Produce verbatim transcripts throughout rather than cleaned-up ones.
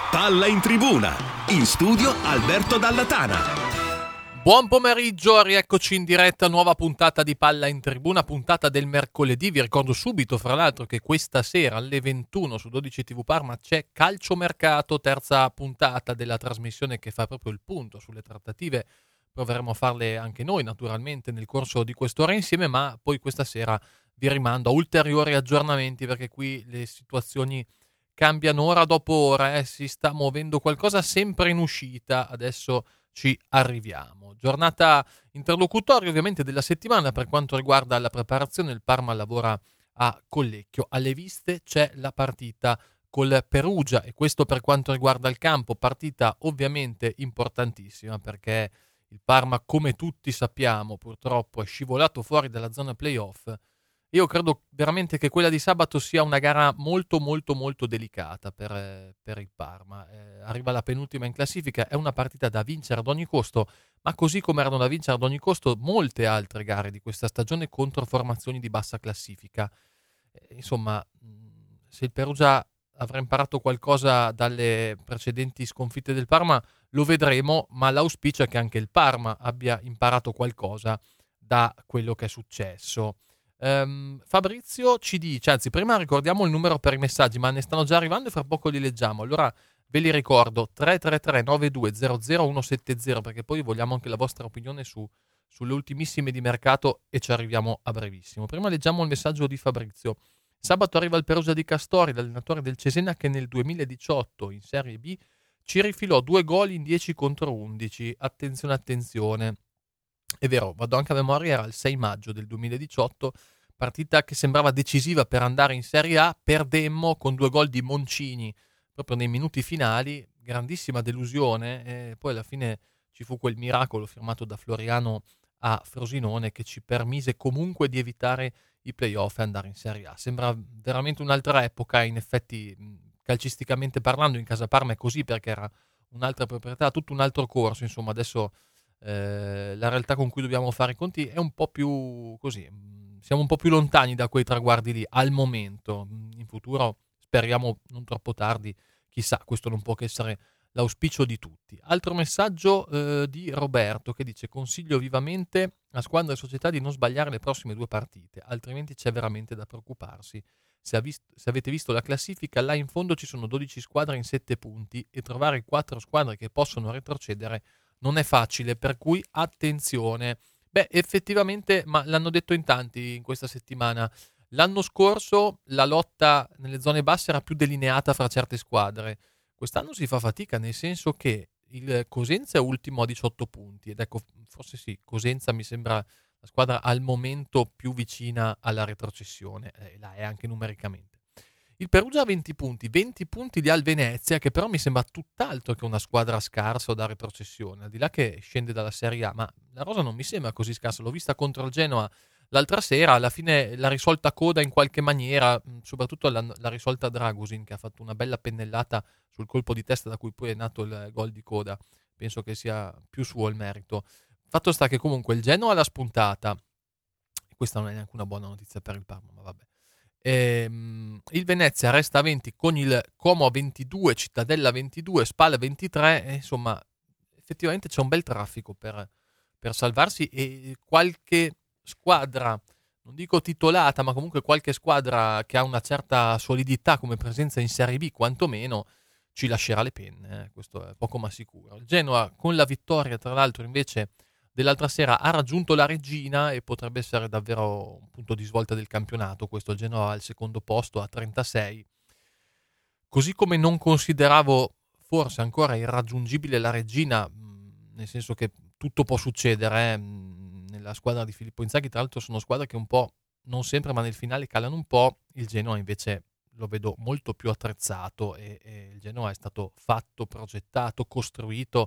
Palla in tribuna, in studio Alberto Dallatana. Buon pomeriggio, rieccoci in diretta, nuova puntata di Palla in Tribuna, puntata del mercoledì. Vi ricordo subito, fra l'altro, che questa sera alle ventuno su dodici tivù Parma c'è Calciomercato, terza puntata della trasmissione che fa proprio il punto sulle trattative. Proveremo a farle anche noi, naturalmente, nel corso di quest'ora insieme, ma poi questa sera vi rimando a ulteriori aggiornamenti, perché qui le situazioni cambiano ora dopo ora, eh. Si sta muovendo qualcosa sempre in uscita, adesso ci arriviamo. Giornata interlocutoria ovviamente della settimana per quanto riguarda la preparazione. Il Parma lavora a Collecchio, alle viste c'è la partita col Perugia e questo per quanto riguarda il campo, partita ovviamente importantissima perché il Parma, come tutti sappiamo, purtroppo è scivolato fuori dalla zona playoff. Io credo veramente che quella di sabato sia una gara molto molto molto delicata per, per il Parma. Eh, arriva la penultima in classifica, è una partita da vincere ad ogni costo, ma così come erano da vincere ad ogni costo molte altre gare di questa stagione contro formazioni di bassa classifica. Eh, insomma, se il Perugia avrà imparato qualcosa dalle precedenti sconfitte del Parma, lo vedremo, ma l'auspicio è che anche il Parma abbia imparato qualcosa da quello che è successo. Um, Fabrizio ci dice, anzi prima ricordiamo il numero per i messaggi, ma ne stanno già arrivando e fra poco li leggiamo, allora ve li ricordo: tre tre tre nove due zero zero uno sette zero, perché poi vogliamo anche la vostra opinione su, sulle ultimissime di mercato e ci arriviamo a brevissimo. Prima leggiamo il messaggio di Fabrizio. Sabato arriva il Perugia di Castori, l'allenatore del Cesena, che nel duemiladiciotto in Serie B ci rifilò due gol in dieci contro undici. Attenzione, attenzione. È vero, vado anche a memoria, era il sei maggio del duemiladiciotto, partita che sembrava decisiva per andare in Serie A, perdemmo con due gol di Moncini proprio nei minuti finali, grandissima delusione, e poi alla fine ci fu quel miracolo firmato da Floriano a Frosinone che ci permise comunque di evitare i playoff e andare in Serie A. Sembra veramente un'altra epoca, in effetti calcisticamente parlando in casa Parma è così perché era un'altra proprietà, tutto un altro corso, insomma adesso Eh, la realtà con cui dobbiamo fare i conti è un po' più così, siamo un po' più lontani da quei traguardi lì al momento. In futuro speriamo non troppo tardi, chissà, questo non può che essere l'auspicio di tutti. Altro messaggio eh, di Roberto che dice: consiglio vivamente a squadra e società di non sbagliare le prossime due partite, altrimenti c'è veramente da preoccuparsi. Se, ha visto, se avete visto la classifica, là in fondo ci sono dodici squadre in sette punti e trovare quattro squadre che possono retrocedere non è facile, per cui attenzione. Beh, effettivamente, ma l'hanno detto in tanti in questa settimana. L'anno scorso la lotta nelle zone basse era più delineata fra certe squadre. Quest'anno si fa fatica, nel senso che il Cosenza è ultimo a diciotto punti. Ed ecco, forse sì, Cosenza mi sembra la squadra al momento più vicina alla retrocessione. E la è anche numericamente. Il Perugia ha venti punti, venti punti di Al Venezia, che però mi sembra tutt'altro che una squadra scarsa o da retrocessione, al di là che scende dalla Serie A, ma la rosa non mi sembra così scarsa. L'ho vista contro il Genoa l'altra sera, alla fine l'ha risolta Coda in qualche maniera, soprattutto l'ha, l'ha risolta Dragusin, che ha fatto una bella pennellata sul colpo di testa da cui poi è nato il gol di Coda. Penso che sia più suo il merito. Fatto sta che comunque il Genoa l'ha spuntata, e questa non è neanche una buona notizia per il Parma, ma vabbè. Ehm, il Venezia resta a venti con il Como a ventidue, Cittadella ventidue, Spal ventitré, e insomma effettivamente c'è un bel traffico per, per salvarsi, e qualche squadra, non dico titolata, ma comunque qualche squadra che ha una certa solidità come presenza in Serie B quantomeno ci lascerà le penne, eh? Questo è poco ma sicuro. Il Genoa con la vittoria tra l'altro invece dell'altra sera ha raggiunto la regina e potrebbe essere davvero un punto di svolta del campionato. Questo, il Genoa al secondo posto a trentasei, così come non consideravo forse ancora irraggiungibile la regina, nel senso che tutto può succedere, eh? Nella squadra di Filippo Inzaghi tra l'altro sono squadre che un po', non sempre ma nel finale, calano un po'. Il Genoa invece lo vedo molto più attrezzato e, e il Genoa è stato fatto, progettato, costruito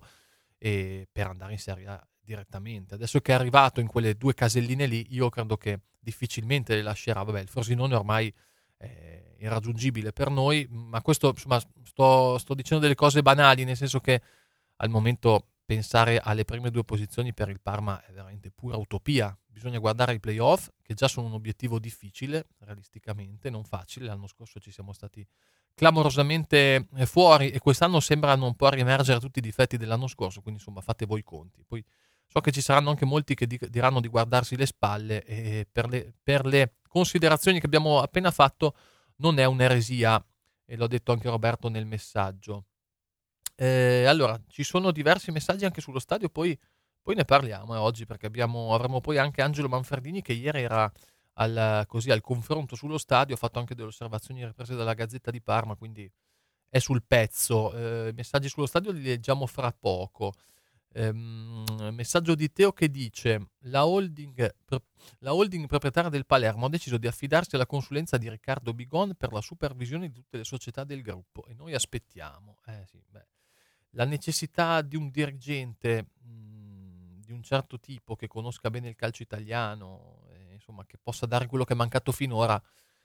e per andare in Serie A direttamente. Adesso che è arrivato in quelle due caselline lì, io credo che difficilmente le lascerà. Vabbè, il Frosinone ormai è irraggiungibile per noi, ma questo, insomma, sto, sto dicendo delle cose banali, nel senso che al momento pensare alle prime due posizioni per il Parma è veramente pura utopia. Bisogna guardare i playoff, che già sono un obiettivo difficile, realisticamente, non facile. L'anno scorso ci siamo stati clamorosamente fuori e quest'anno sembrano un po' riemergere tutti i difetti dell'anno scorso, quindi insomma fate voi i conti. Poi so che ci saranno anche molti che diranno di guardarsi le spalle e per le, per le considerazioni che abbiamo appena fatto non è un'eresia, e l'ho detto anche Roberto nel messaggio. Eh, allora, ci sono diversi messaggi anche sullo stadio, poi, poi ne parliamo eh, oggi, perché abbiamo, avremo poi anche Angelo Manfredini che ieri era al, così, al confronto sullo stadio, ha fatto anche delle osservazioni riprese dalla Gazzetta di Parma, quindi è sul pezzo. Eh, messaggi sullo stadio li leggiamo fra poco. Ehm, messaggio di Teo che dice: la holding, la holding proprietaria del Palermo ha deciso di affidarsi alla consulenza di Riccardo Bigon per la supervisione di tutte le società del gruppo e noi aspettiamo. Eh, sì, beh. La necessità di un dirigente mh, di un certo tipo che conosca bene il calcio italiano, eh, insomma, che possa dare quello che è mancato finora,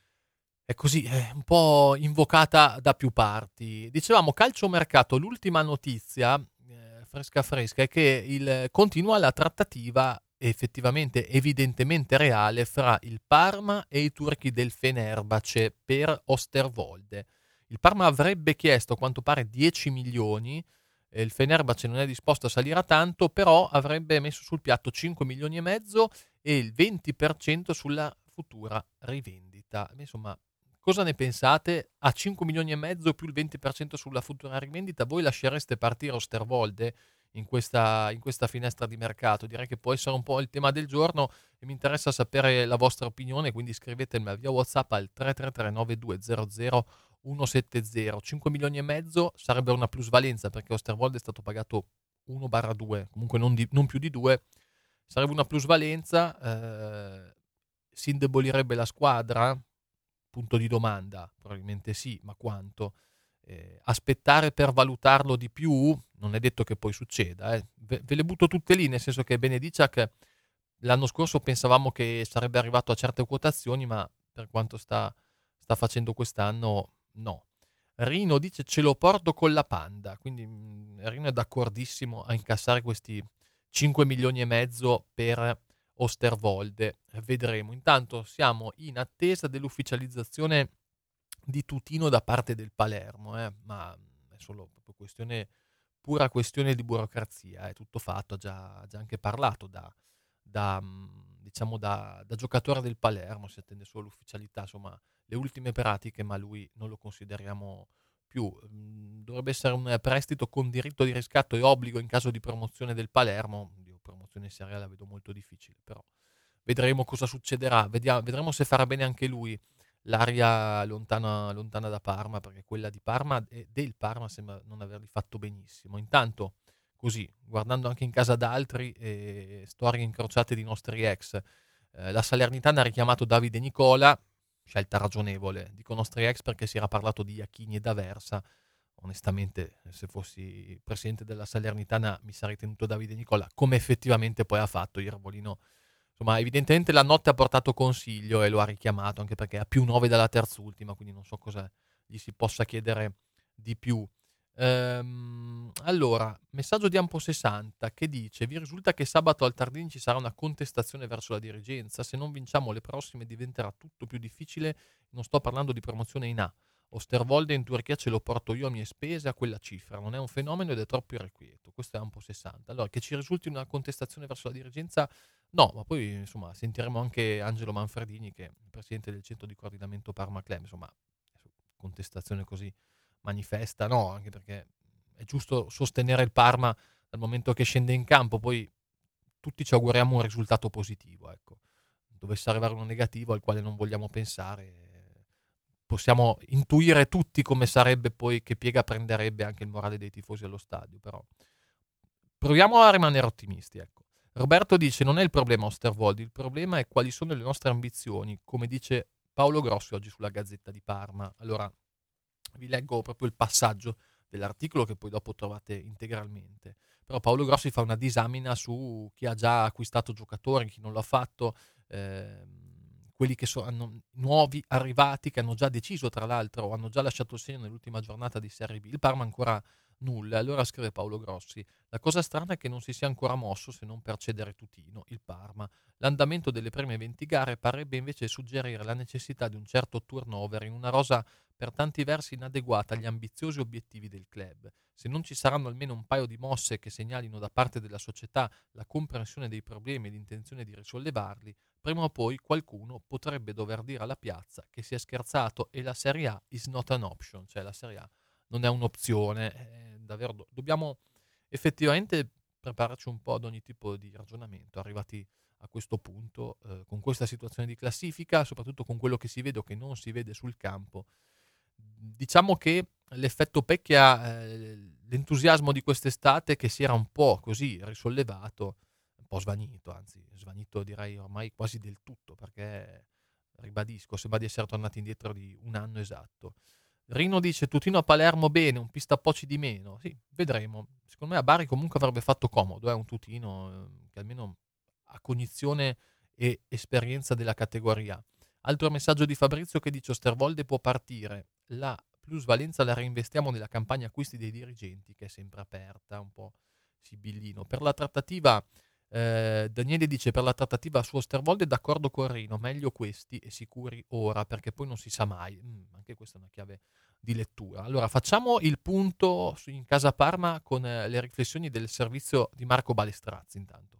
è così, è un po' invocata da più parti. Dicevamo calciomercato, l'ultima notizia eh, fresca fresca è che il, continua la trattativa effettivamente, evidentemente reale, fra il Parma e i turchi del Fenerbahce per Osterwolde. Il Parma avrebbe chiesto a quanto pare dieci milioni, eh, il Fenerbahce non è disposto a salire a tanto, però avrebbe messo sul piatto cinque milioni e mezzo e il venti per cento sulla futura rivendita. Insomma, cosa ne pensate? A cinque milioni e mezzo più il venti per cento sulla futura rivendita, voi lascereste partire Osterwolde in questa, in questa finestra di mercato? Direi che può essere un po' il tema del giorno e mi interessa sapere la vostra opinione, quindi scrivetemi via WhatsApp al tre tre tre nove due zero zero uno sette zero. cinque milioni e mezzo sarebbe una plusvalenza perché Osterwolde è stato pagato uno barra due, comunque non, di, non più di due, sarebbe una plusvalenza, eh, si indebolirebbe la squadra? Punto di domanda, probabilmente sì, ma quanto? Eh, aspettare per valutarlo di più? Non è detto che poi succeda. Eh. Ve, ve le butto tutte lì, nel senso che Benedicak l'anno scorso pensavamo che sarebbe arrivato a certe quotazioni, ma per quanto sta, sta facendo quest'anno, no. Rino dice ce lo porto con la Panda, quindi mh, Rino è d'accordissimo a incassare questi cinque milioni e mezzo per Osterwolde. Vedremo. Intanto siamo in attesa dell'ufficializzazione di Tutino da parte del Palermo, eh? Ma è solo proprio questione, pura questione di burocrazia, è tutto fatto, ha già, già anche parlato da, da diciamo da, da giocatore del Palermo, si attende solo l'ufficialità, insomma le ultime pratiche, ma lui non lo consideriamo più. Dovrebbe essere un prestito con diritto di riscatto e obbligo in caso di promozione del Palermo. Dio, promozione in Serie A la vedo molto difficile, però vedremo cosa succederà. Vediamo, vedremo se farà bene anche lui l'aria lontana, lontana da Parma, perché quella di Parma e del Parma sembra non averli fatto benissimo. Intanto, così, guardando anche in casa d'altri, eh, storie incrociate di nostri ex, eh, la Salernitana ha richiamato Davide Nicola, scelta ragionevole, dico nostri ex perché si era parlato di Iachini e D'Aversa. Onestamente, se fossi presidente della Salernitana mi sarei tenuto Davide Nicola, come effettivamente poi ha fatto Iervolino. Insomma, evidentemente la notte ha portato consiglio e lo ha richiamato, anche perché ha più nove dalla terzultima, quindi non so cosa gli si possa chiedere di più. Ehm, allora, messaggio di Ampo sessanta che dice: vi risulta che sabato al Tardini ci sarà una contestazione verso la dirigenza? Se non vinciamo le prossime diventerà tutto più difficile. Non sto parlando di promozione in A. Osterwolde in Turchia ce lo porto io a mie spese a quella cifra, non è un fenomeno ed è troppo irrequieto. Questo è Ampo sessanta. Allora, che ci risulti una contestazione verso la dirigenza? No, ma poi insomma sentiremo anche Angelo Manfredini, che è il presidente del centro di coordinamento Parma Club. Insomma, contestazione così manifesta, no, anche perché è giusto sostenere il Parma dal momento che scende in campo, poi tutti ci auguriamo un risultato positivo, ecco. Dovesse arrivare uno negativo al quale non vogliamo pensare, possiamo intuire tutti come sarebbe poi, che piega prenderebbe anche il morale dei tifosi allo stadio, però proviamo a rimanere ottimisti, ecco. Roberto dice: non è il problema Osterwolde, il problema è quali sono le nostre ambizioni, come dice Paolo Grossi oggi sulla Gazzetta di Parma. Allora, vi leggo proprio il passaggio dell'articolo che poi dopo trovate integralmente. Però Paolo Grossi fa una disamina su chi ha già acquistato giocatori, chi non l'ha fatto, ehm, quelli che sono nuovi arrivati, che hanno già deciso tra l'altro o hanno già lasciato il segno nell'ultima giornata di Serie B. Il Parma ancora nulla. Allora scrive Paolo Grossi: la cosa strana è che non si sia ancora mosso se non per cedere Tutino, il Parma. L'andamento delle prime venti gare parebbe invece suggerire la necessità di un certo turnover in una rosa per tanti versi inadeguata agli ambiziosi obiettivi del club. Se non ci saranno almeno un paio di mosse che segnalino da parte della società la comprensione dei problemi e l'intenzione di risollevarli, prima o poi qualcuno potrebbe dover dire alla piazza che si è scherzato e la Serie A is not an option, cioè la Serie A non è un'opzione. Eh, davvero do- dobbiamo effettivamente prepararci un po' ad ogni tipo di ragionamento, arrivati a questo punto, eh, con questa situazione di classifica, soprattutto con quello che si vede o che non si vede sul campo. Diciamo che l'effetto Pecchia, eh, l'entusiasmo di quest'estate che si era un po' così risollevato, un po' svanito, anzi svanito direi ormai quasi del tutto, perché ribadisco, sembra di essere tornati indietro di un anno esatto. Rino dice Tutino a Palermo bene, un pistappoci di meno. Sì, vedremo. Secondo me a Bari comunque avrebbe fatto comodo, eh, un Tutino eh, che almeno ha cognizione e esperienza della categoria. Altro messaggio di Fabrizio che dice Osterwolde può partire, la plusvalenza la reinvestiamo nella campagna acquisti dei dirigenti, che è sempre aperta, un po' sibillino. Per la trattativa, eh, Daniele dice per la trattativa su Osterwolde d'accordo con Rino, meglio questi e sicuri ora, perché poi non si sa mai. Mm, anche questa è una chiave di lettura. Allora, facciamo il punto in casa Parma con eh, le riflessioni del servizio di Marco Balestrazzi intanto.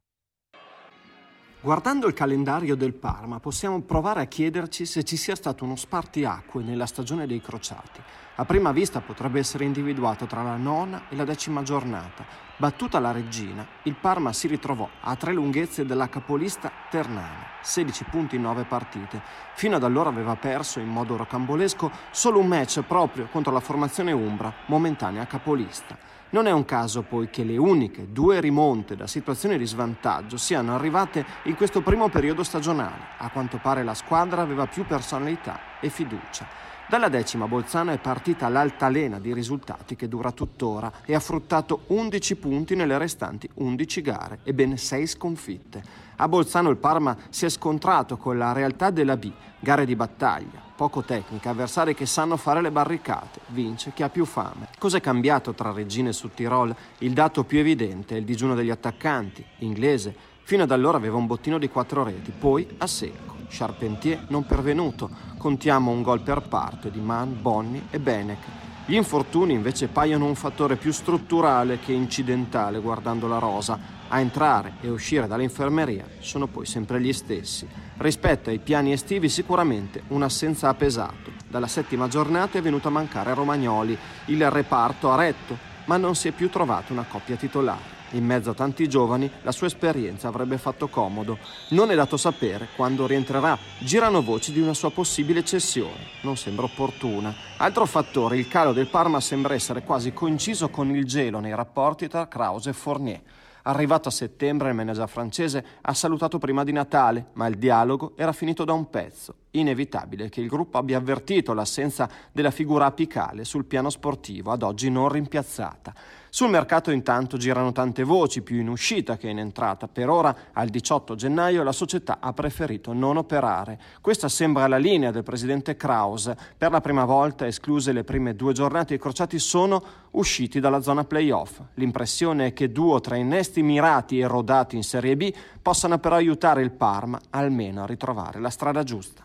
Guardando il calendario del Parma possiamo provare a chiederci se ci sia stato uno spartiacque nella stagione dei crociati. A prima vista potrebbe essere individuato tra la nona e la decima giornata. Battuta la Reggina, il Parma si ritrovò a tre lunghezze della capolista Ternana, sedici punti in nove partite. Fino ad allora aveva perso in modo rocambolesco solo un match proprio contro la formazione umbra, momentanea capolista. Non è un caso poi che le uniche due rimonte da situazioni di svantaggio siano arrivate in questo primo periodo stagionale. A quanto pare la squadra aveva più personalità e fiducia. Dalla decima Bolzano è partita l'altalena di risultati che dura tuttora e ha fruttato undici punti nelle restanti undici gare e ben sei sconfitte. A Bolzano il Parma si è scontrato con la realtà della B, gare di battaglia, poco tecnica, avversari che sanno fare le barricate, vince chi ha più fame. Cos'è cambiato tra Regina e Sud Tirol? Il dato più evidente è il digiuno degli attaccanti, inglese. Fino ad allora aveva un bottino di quattro reti, poi a secco. Charpentier non pervenuto, contiamo un gol per parte di Mann, Bonni e Benek. Gli infortuni invece paiono un fattore più strutturale che incidentale guardando la rosa. A entrare e uscire dall'infermeria sono poi sempre gli stessi. Rispetto ai piani estivi sicuramente un'assenza ha pesato. Dalla settima giornata è venuto a mancare Romagnoli. Il reparto ha retto, ma non si è più trovata una coppia titolare. In mezzo a tanti giovani la sua esperienza avrebbe fatto comodo. Non è dato sapere quando rientrerà. Girano voci di una sua possibile cessione. Non sembra opportuna. Altro fattore, il calo del Parma sembra essere quasi coinciso con il gelo nei rapporti tra Krause e Fournier. Arrivato a settembre, il manager francese ha salutato prima di Natale, ma il dialogo era finito da un pezzo. Inevitabile che il gruppo abbia avvertito l'assenza della figura apicale sul piano sportivo, ad oggi non rimpiazzata. Sul mercato intanto girano tante voci, più in uscita che in entrata. Per ora, al diciotto gennaio, la società ha preferito non operare. Questa sembra la linea del presidente Krause. Per la prima volta, escluse le prime due giornate, i crociati sono usciti dalla zona playoff. L'impressione è che due o tre innesti mirati e rodati in Serie B possano però aiutare il Parma almeno a ritrovare la strada giusta.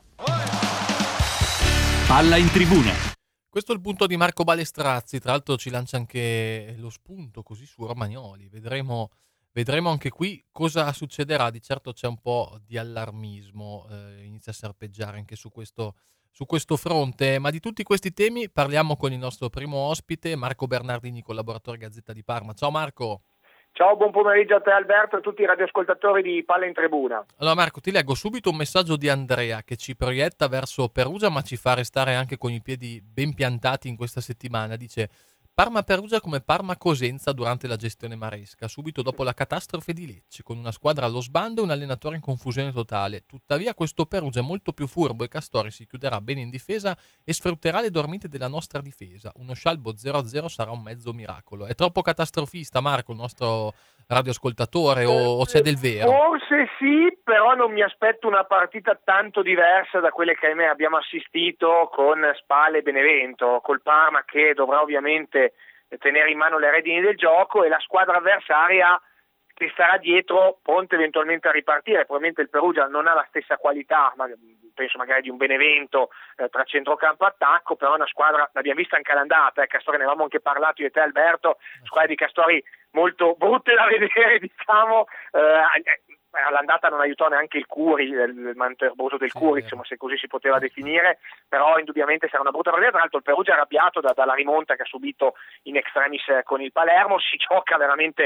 Palla in tribuna. Questo è il punto di Marco Balestrazzi, tra l'altro ci lancia anche lo spunto così su Romagnoli, vedremo, vedremo anche qui cosa succederà. Di certo c'è un po' di allarmismo, eh, inizia a serpeggiare anche su questo, su questo fronte, ma di tutti questi temi parliamo con il nostro primo ospite, Marco Bernardini, collaboratore Gazzetta di Parma. Ciao Marco! Ciao, buon pomeriggio a te Alberto e a tutti i radioascoltatori di Palla in Tribuna. Allora Marco, ti leggo subito un messaggio di Andrea che ci proietta verso Perugia ma ci fa restare anche con i piedi ben piantati in questa settimana. Dice Parma-Perugia come Parma-Cosenza durante la gestione Maresca, subito dopo la catastrofe di Lecce, con una squadra allo sbando e un allenatore in confusione totale. Tuttavia questo Perugia è molto più furbo e Castori si chiuderà bene in difesa e sfrutterà le dormite della nostra difesa. Uno scialbo zero a zero sarà un mezzo miracolo. È troppo catastrofista Marco, il nostro radioascoltatore, o, o c'è del vero? Forse sì, però non mi aspetto una partita tanto diversa da quelle che ahimè abbiamo assistito con Spal e Benevento, col Parma che dovrà ovviamente tenere in mano le redini del gioco, e la squadra avversaria che starà dietro pronta eventualmente a ripartire. Probabilmente il Perugia non ha la stessa qualità, ma penso magari di un Benevento eh, tra centrocampo e attacco, però è una squadra, l'abbiamo vista anche all'andata, eh, Castori, ne avevamo anche parlato io e te Alberto, squadra di Castori molto brutte da vedere, diciamo, eh, all'andata non aiutò neanche il Curi, il manterboso del Curi, insomma, se così si poteva definire, però indubbiamente sarà una brutta partita. Tra l'altro il Perugia è arrabbiato da, dalla rimonta che ha subito in extremis con il Palermo, si gioca veramente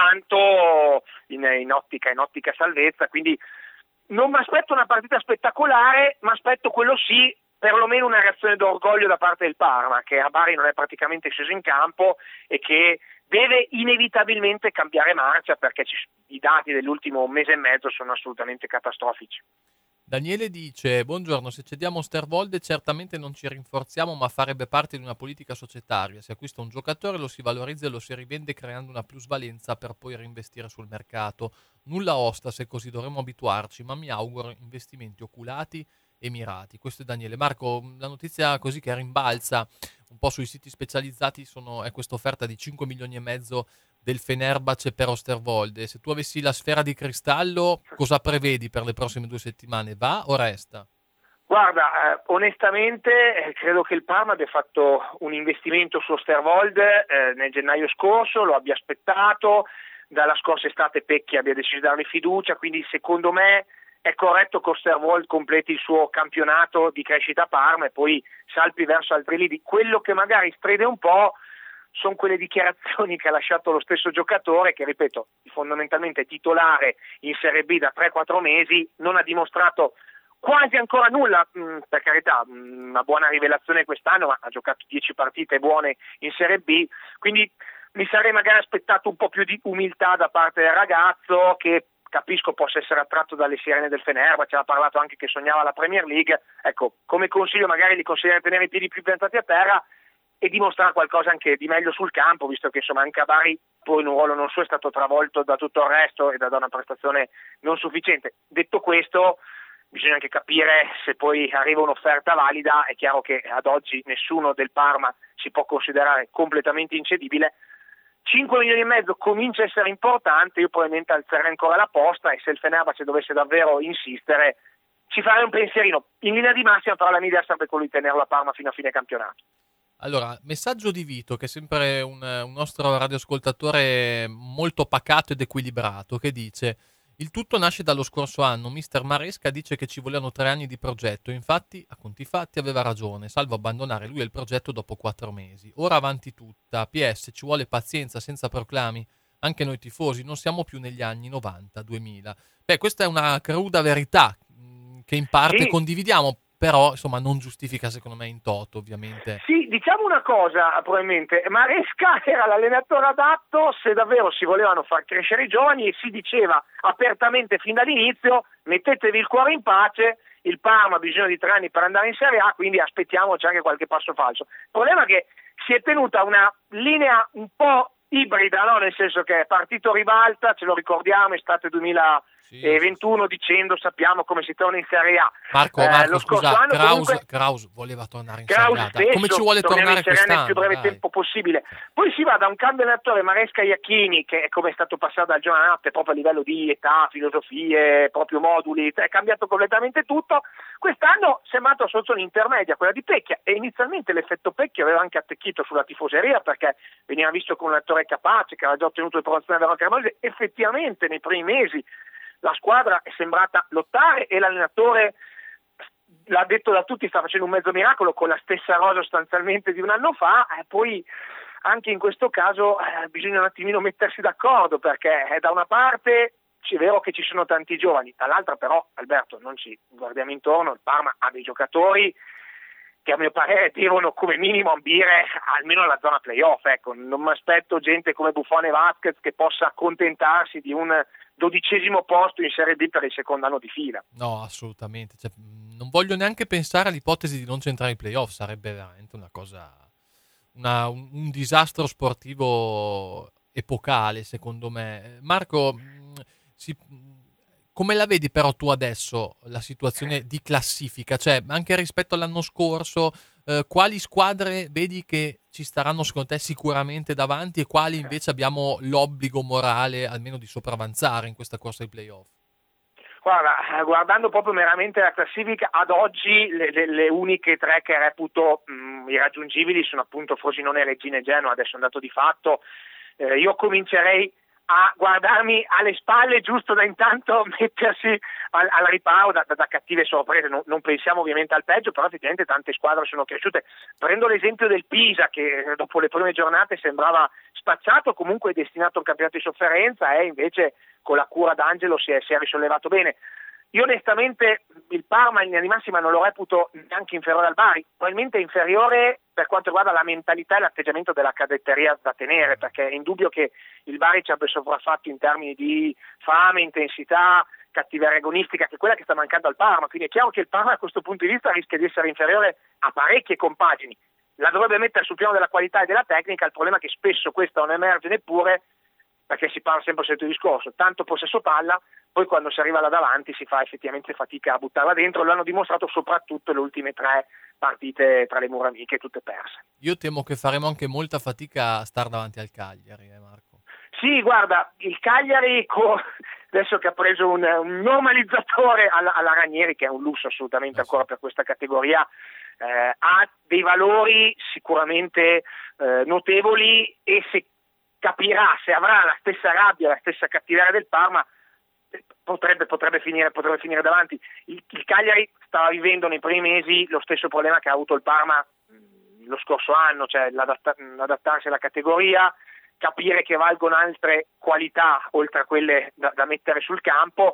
tanto in, in ottica in ottica salvezza, quindi non mi aspetto una partita spettacolare, ma aspetto, quello sì, perlomeno una reazione d'orgoglio da parte del Parma, che a Bari non è praticamente sceso in campo e che deve inevitabilmente cambiare marcia, perché ci, i dati dell'ultimo mese e mezzo sono assolutamente catastrofici. Daniele dice: buongiorno, se cediamo Osterwolde certamente non ci rinforziamo, ma farebbe parte di una politica societaria. Si acquista un giocatore, lo si valorizza e lo si rivende creando una plusvalenza per poi reinvestire sul mercato. Nulla osta se così, dovremmo abituarci, ma mi auguro investimenti oculati e mirati. Questo è Daniele. Marco, la notizia così che rimbalza un po' sui siti specializzati sono, è questa offerta di cinque milioni e mezzo del Fenerbahce per Osterwolde. Se tu avessi la sfera di cristallo, cosa prevedi per le prossime due settimane? Va o resta? Guarda, eh, onestamente eh, credo che il Parma abbia fatto un investimento su Osterwolde eh, nel gennaio scorso, lo abbia aspettato, dalla scorsa estate Pecchi abbia deciso di dargli fiducia, quindi secondo me è corretto che Osterwolde completi il suo campionato di crescita a Parma e poi salpi verso altri lidi. Quello che magari stride un po' sono quelle dichiarazioni che ha lasciato lo stesso giocatore, che ripeto, fondamentalmente è titolare in Serie B da tre quattro mesi, non ha dimostrato quasi ancora nulla, mh, per carità, mh, una buona rivelazione quest'anno, ma ha giocato dieci partite buone in Serie B, quindi mi sarei magari aspettato un po' più di umiltà da parte del ragazzo, che capisco possa essere attratto dalle sirene del Fenerbahce, ci ha parlato anche che sognava la Premier League. Ecco, come consiglio magari gli consiglierei di tenere i piedi più piantati a terra e dimostrare qualcosa anche di meglio sul campo, visto che insomma anche a Bari poi in un ruolo non suo è stato travolto da tutto il resto e da, da una prestazione non sufficiente. Detto questo, bisogna anche capire se poi arriva un'offerta valida. È chiaro che ad oggi nessuno del Parma si può considerare completamente incedibile. cinque milioni e mezzo comincia a essere importante, io probabilmente alzerei ancora la posta, e se il Fenerbahce dovesse davvero insistere ci farei un pensierino. In linea di massima però la mia idea è sempre quello di tenerlo a Parma fino a fine campionato. Allora, messaggio di Vito, che è sempre un, un nostro radioascoltatore molto pacato ed equilibrato, che dice: il tutto nasce dallo scorso anno, mister Maresca dice che ci volevano tre anni di progetto, infatti a conti fatti aveva ragione, salvo abbandonare lui e il progetto dopo quattro mesi. Ora avanti tutta, P S ci vuole pazienza senza proclami, anche noi tifosi non siamo più negli anni novanta duemila. Beh, questa è una cruda verità mh, che in parte sì. condividiamo, però insomma non giustifica secondo me in toto, ovviamente. Sì, diciamo una cosa, probabilmente Maresca era l'allenatore adatto se davvero si volevano far crescere i giovani, e si diceva apertamente fin dall'inizio: mettetevi il cuore in pace, il Parma ha bisogno di tre anni per andare in Serie A, quindi aspettiamoci anche qualche passo falso. Il problema è che si è tenuta una linea un po' ibrida, no? Nel senso che è partito Ribalta, ce lo ricordiamo, estate duemilaventuno, sì, dicendo sappiamo come si torna in Serie A. Marco, Marco eh, lo scusa, scorso anno Kraus, comunque... Kraus voleva tornare in Kraus Serie A. stesso, Come ci vuole tornare in Serie A nel più breve dai. tempo possibile. Poi si va da un cambio allenatore, Maresca Iachini, che è come è stato passato dal giovanate proprio a livello di età, filosofie, proprio moduli, è cambiato completamente tutto. Quest'anno è sembrato una soluzione intermedia, quella di Pecchia, e inizialmente l'effetto Pecchia aveva anche attecchito sulla tifoseria, perché veniva visto come un attore capace, che aveva già ottenuto le promozioni della Cremonese. Effettivamente nei primi mesi la squadra è sembrata lottare e l'allenatore, l'ha detto da tutti, sta facendo un mezzo miracolo con la stessa rosa sostanzialmente di un anno fa, e poi anche in questo caso eh, bisogna un attimino mettersi d'accordo, perché eh, da una parte è vero che ci sono tanti giovani, dall'altra però, Alberto, non ci guardiamo intorno, il Parma ha dei giocatori che a mio parere devono come minimo ambire almeno alla zona playoff. Ecco, non mi aspetto gente come Buffon e Vasquez che possa accontentarsi di un dodicesimo posto in Serie B per il secondo anno di fila. No, assolutamente. Cioè, non voglio neanche pensare all'ipotesi di non centrare i playoff, sarebbe veramente una cosa, una, un, un disastro sportivo epocale, secondo me. Marco, si, come la vedi però tu adesso la situazione di classifica? Cioè, anche rispetto all'anno scorso, eh, quali squadre vedi che ci staranno secondo te sicuramente davanti e quali invece abbiamo l'obbligo morale almeno di sopravanzare in questa corsa ai playoff? Guarda, guardando proprio meramente la classifica, ad oggi le, le, le uniche tre che reputo mh, irraggiungibili sono appunto Frosinone, Reggina e Genoa. Adesso è un dato di fatto. Eh, io comincerei a guardarmi alle spalle giusto da intanto mettersi al, al riparo da, da, da cattive sorprese. Non, non pensiamo ovviamente al peggio, però effettivamente tante squadre sono cresciute. Prendo l'esempio del Pisa, che dopo le prime giornate sembrava spacciato, comunque destinato a un campionato di sofferenza, e invece con la cura d'Angelo si è, si è risollevato bene. Io onestamente il Parma in linea di massima non lo reputo neanche inferiore al Bari, probabilmente è inferiore per quanto riguarda la mentalità e l'atteggiamento della cadetteria da tenere, perché è indubbio che il Bari ci abbia sopraffatto in termini di fame, intensità, cattiveria agonistica, che è quella che sta mancando al Parma. Quindi è chiaro che il Parma a questo punto di vista rischia di essere inferiore a parecchie compagini. La dovrebbe mettere sul piano della qualità e della tecnica. Il problema è che spesso questa non emerge neppure, perché si parla sempre del solito discorso, tanto possesso palla, poi quando si arriva là davanti si fa effettivamente fatica a buttarla dentro. Lo hanno dimostrato soprattutto le ultime tre partite tra le mura amiche, tutte perse. Io temo che faremo anche molta fatica a star davanti al Cagliari, eh Marco? Sì, guarda, il Cagliari adesso che ha preso un, un normalizzatore alla, alla Ranieri, che è un lusso assolutamente eh, ancora sì. per questa categoria, eh, ha dei valori sicuramente eh, notevoli, e se capirà, se avrà la stessa rabbia, la stessa cattiveria del Parma, potrebbe, potrebbe, finire, potrebbe finire davanti. Il, il Cagliari stava vivendo nei primi mesi lo stesso problema che ha avuto il Parma lo scorso anno, cioè l'adatta, l'adattarsi alla categoria, capire che valgono altre qualità oltre a quelle da, da mettere sul campo,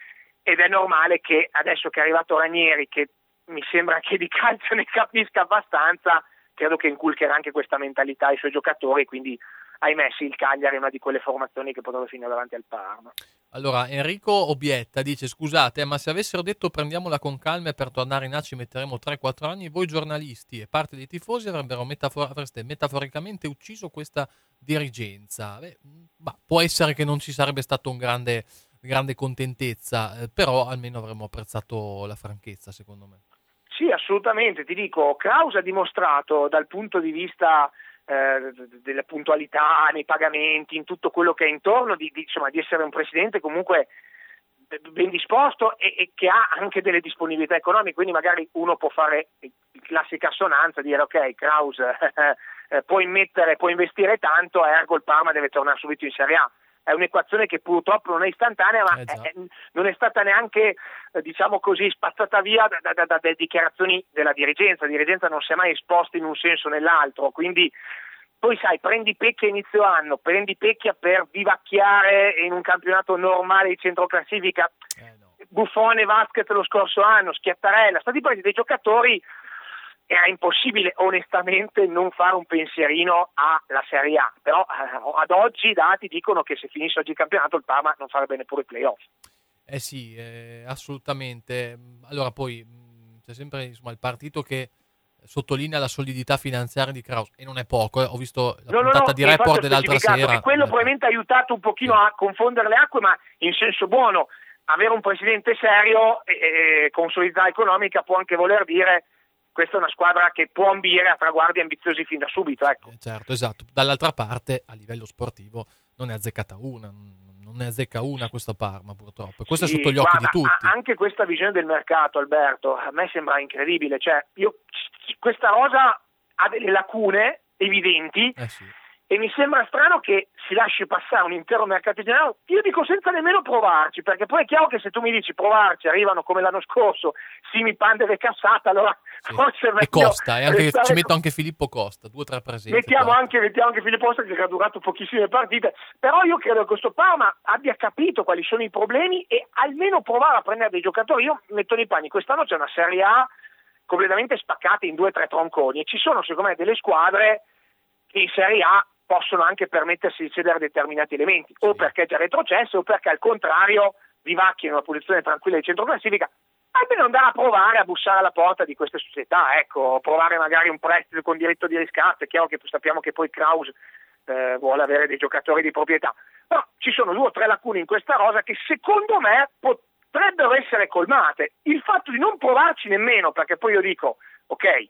ed è normale che adesso che è arrivato Ranieri, che mi sembra che di calcio ne capisca abbastanza, credo che inculcherà anche questa mentalità ai suoi giocatori, quindi ahimè sì, il Cagliari è una di quelle formazioni che potrebbe finire davanti al Parma. Allora, Enrico obietta, dice: scusate, ma se avessero detto prendiamola con calma e per tornare in A ci metteremo tre quattro anni, voi giornalisti e parte dei tifosi avrebbero metafor- avreste metaforicamente ucciso questa dirigenza. Beh, bah, può essere che non ci sarebbe stato un grande, grande contentezza, eh, però almeno avremmo apprezzato la franchezza, secondo me. Sì, assolutamente, ti dico, Kraus ha dimostrato dal punto di vista eh, della puntualità nei pagamenti, in tutto quello che è intorno, di, di, insomma, di essere un presidente comunque ben disposto e, e che ha anche delle disponibilità economiche, quindi magari uno può fare la classica assonanza, dire ok, Kraus eh, può immettere, può investire tanto, ergo il Parma deve tornare subito in Serie A. È un'equazione che purtroppo non è istantanea, ma eh è, non è stata neanche, eh, diciamo così, spazzata via da, da, da, da dichiarazioni della dirigenza. La dirigenza non si è mai esposta in un senso o nell'altro, quindi poi sai, prendi Pecchia inizio anno, prendi Pecchia per vivacchiare in un campionato normale di centroclassifica, eh no. Buffone, Vasquez lo scorso anno, Schiattarella, stati presi dei giocatori. Era impossibile onestamente non fare un pensierino alla Serie A, però eh, ad oggi i dati dicono che se finisce oggi il campionato il Parma non farebbe neppure i playoff. Eh sì, eh, assolutamente. Allora poi mh, c'è sempre insomma, il partito che sottolinea la solidità finanziaria di Kraus, e non è poco, eh. Ho visto la no, puntata no, no, di Report dell'altra sera. E quello eh. probabilmente ha aiutato un pochino sì. a confondere le acque, ma in senso buono. Avere un presidente serio e, e con solidità economica può anche voler dire questa è una squadra che può ambire a traguardi ambiziosi fin da subito. Ecco. Eh, certo, esatto. Dall'altra parte, a livello sportivo, non è azzeccata una, non ne azzecca una questa Parma purtroppo. E questo sì, è sotto gli occhi guarda, di tutti. Anche questa visione del mercato, Alberto, a me sembra incredibile. Cioè, io, questa rosa ha delle lacune evidenti. Eh sì. E mi sembra strano che si lasci passare un intero mercato di gennaio, io dico senza nemmeno provarci, perché poi è chiaro che se tu mi dici provarci, arrivano come l'anno scorso, Simi, Pander e Cassata, allora sì. forse e Costa, e anche, ci metto con... anche Filippo Costa, due o tre presenti. Mettiamo anche, mettiamo anche Filippo Costa, che ha durato pochissime partite, però io credo che questo Parma abbia capito quali sono i problemi e almeno provare a prendere dei giocatori. Io metto nei panni, quest'anno c'è una Serie A completamente spaccata in due o tre tronconi, e ci sono secondo me delle squadre che in Serie A possono anche permettersi di cedere determinati elementi, sì. o perché è già retrocesso, o perché al contrario vivacchia in una posizione tranquilla di centroclassifica. Almeno andare a provare a bussare alla porta di queste società, ecco, provare magari un prestito con diritto di riscatto. È chiaro che sappiamo che poi Kraus eh, vuole avere dei giocatori di proprietà, però ci sono due o tre lacune in questa rosa che secondo me potrebbero essere colmate. Il fatto di non provarci nemmeno, perché poi io dico ok,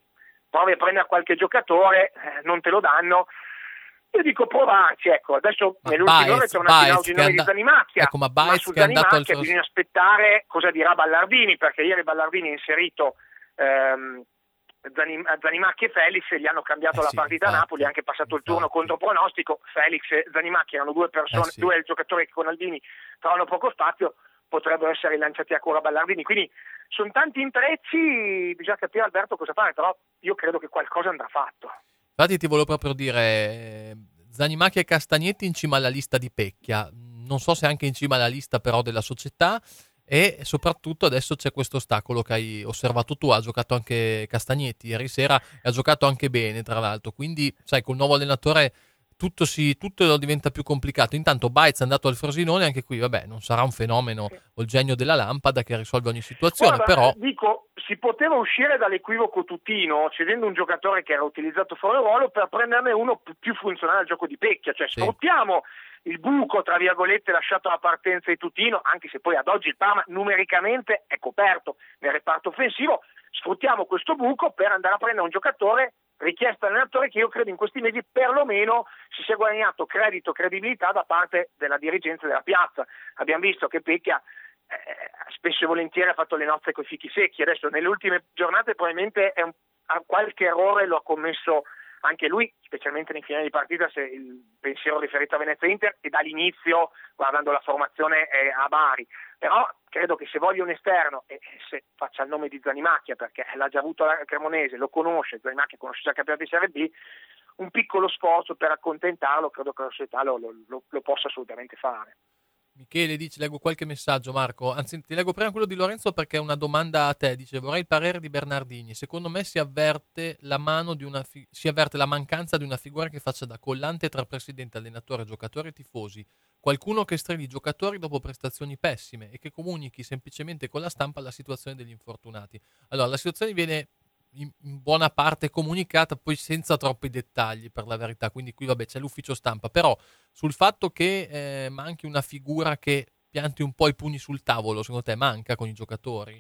provi a prendere qualche giocatore, eh, non te lo danno. Io dico provarci, ecco, adesso ma nell'ultimo ore è tornato in auge il nome and- di Zanimacchia, ecco, ma, ma Baez su che è andato al Zanimacchia bisogna aspettare cosa dirà Ballardini, perché ieri Ballardini ha inserito ehm, Zanim- Zanimacchia e Felix e gli hanno cambiato eh la sì, partita infatti, a Napoli, ha anche passato il turno infatti. contro pronostico. Felix e Zanimacchia erano due persone, Eh sì. due giocatori che con Aldini trovano poco spazio, potrebbero essere rilanciati a cuore a Ballardini, quindi sono tanti intrecci, bisogna capire Alberto cosa fare, però io credo che qualcosa andrà fatto. Infatti ti volevo proprio dire, eh, Zanimacchia e Castagnetti in cima alla lista di Pecchia, non so se anche in cima alla lista però della società, e soprattutto adesso c'è questo ostacolo che hai osservato tu, ha giocato anche Castagnetti ieri sera e ha giocato anche bene tra l'altro, quindi sai col nuovo allenatore tutto, si, tutto diventa più complicato. Intanto Baez è andato al Frosinone, anche qui vabbè non sarà un fenomeno o il genio della lampada che risolve ogni situazione, Guarda, però dico, si poteva uscire dall'equivoco tutino cedendo un giocatore che era utilizzato fuori ruolo per prenderne uno più funzionale al gioco di Pecchia, cioè sì. sfruttiamo il buco tra virgolette lasciato alla partenza di Tutino, anche se poi ad oggi il Parma numericamente è coperto nel reparto offensivo, sfruttiamo questo buco per andare a prendere un giocatore richiesto all'allenatore che io credo in questi mesi perlomeno si sia guadagnato credito, credibilità da parte della dirigenza della piazza. Abbiamo visto che Pecchia eh, spesso e volentieri ha fatto le nozze coi fichi secchi, adesso nelle ultime giornate probabilmente è un, qualche errore lo ha commesso anche lui, specialmente nei finali di partita, se il pensiero riferito a Venezia Inter e dall'inizio guardando la formazione è a Bari, però credo che se voglio un esterno e se faccia il nome di Zanimacchia perché l'ha già avuto la Cremonese, lo conosce, Zanimacchia conosce già il campionato di Serie B, un piccolo sforzo per accontentarlo credo che la società lo, lo, lo, lo possa assolutamente fare. Michele dice, leggo qualche messaggio Marco, anzi ti leggo prima quello di Lorenzo perché è una domanda a te, dice vorrei il parere di Bernardini, secondo me si avverte la mano di una fi- si avverte la mancanza di una figura che faccia da collante tra presidente, allenatore, giocatori e tifosi, qualcuno che streli i giocatori dopo prestazioni pessime e che comunichi semplicemente con la stampa la situazione degli infortunati. Allora la situazione viene in, in buona parte comunicata, poi senza troppi dettagli per la verità, quindi qui vabbè c'è l'ufficio stampa, però sul fatto che eh, manchi una figura che pianti un po' i pugni sul tavolo, secondo te manca con i giocatori?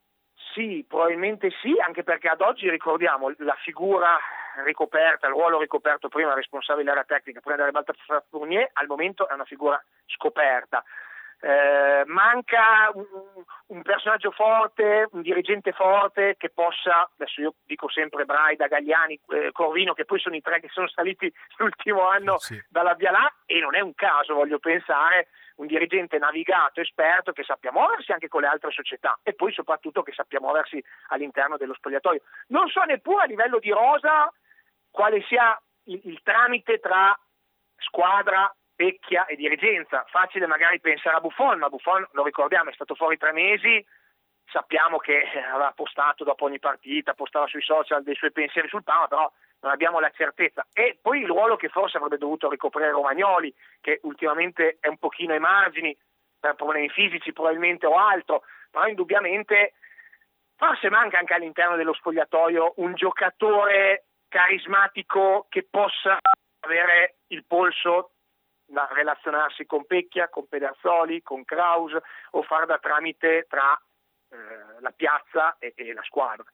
Sì, probabilmente sì, anche perché ad oggi ricordiamo la figura ricoperta, il ruolo ricoperto prima responsabile della tecnica, prendere Baltasar Fournier, al momento è una figura scoperta. Eh, manca un, un personaggio forte, un dirigente forte che possa, adesso io dico sempre Braida, Gagliani, eh, Corvino, che poi sono i tre che sono saliti l'ultimo anno sì. dalla via là, e non è un caso, voglio pensare, un dirigente navigato, esperto, che sappia muoversi anche con le altre società e poi soprattutto che sappia muoversi all'interno dello spogliatoio. Non so neppure a livello di rosa quale sia il, il tramite tra squadra, Pecchia e dirigenza. Facile magari pensare a Buffon, ma Buffon, lo ricordiamo, è stato fuori tre mesi, sappiamo che aveva postato dopo ogni partita, postava sui social dei suoi pensieri sul Parma, però non abbiamo la certezza. E poi il ruolo che forse avrebbe dovuto ricoprire Romagnoli, che ultimamente è un pochino ai margini, per problemi fisici probabilmente o altro, però indubbiamente forse manca anche all'interno dello spogliatoio un giocatore carismatico che possa avere il polso da relazionarsi con Pecchia, con Pedersoli, con Kraus, o far da tramite tra eh, la piazza e, e la squadra.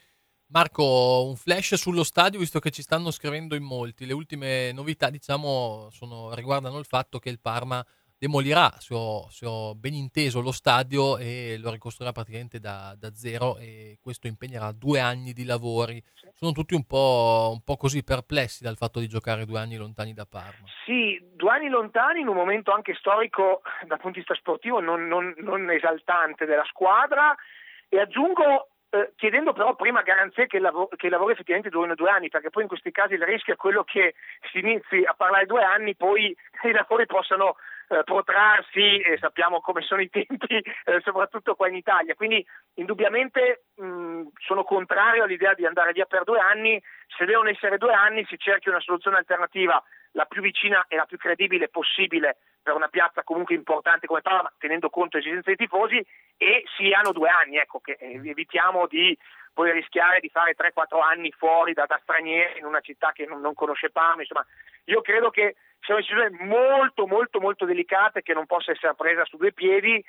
Marco, un flash sullo stadio, visto che ci stanno scrivendo in molti. Le ultime novità, diciamo, sono, riguardano il fatto che il Parma demolirà, se ho, se ho ben inteso, lo stadio e lo ricostruirà praticamente da, da zero, e questo impegnerà due anni di lavori. Sono tutti un po', un po' così perplessi dal fatto di giocare due anni lontani da Parma. Sì, due anni lontani in un momento anche storico dal punto di vista sportivo non, non, non esaltante della squadra, e aggiungo eh, chiedendo però prima garanzie che il, lavoro, che il lavoro effettivamente durino due anni, perché poi in questi casi il rischio è quello che si inizi a parlare due anni, poi i lavori possano eh, protrarsi, e sappiamo come sono i tempi eh, soprattutto qua in Italia, quindi indubbiamente mh, sono contrario all'idea di andare via per due anni. Se devono essere due anni si cerchi una soluzione alternativa la più vicina e la più credibile possibile per una piazza comunque importante come Parma, tenendo conto delle esigenze dei tifosi, e siano due anni, ecco, che evitiamo di poi rischiare di fare tre quattro anni fuori da, da stranieri in una città che non, non conosce Parma. Insomma, io credo che sia una decisione molto molto molto delicata, che non possa essere presa su due piedi,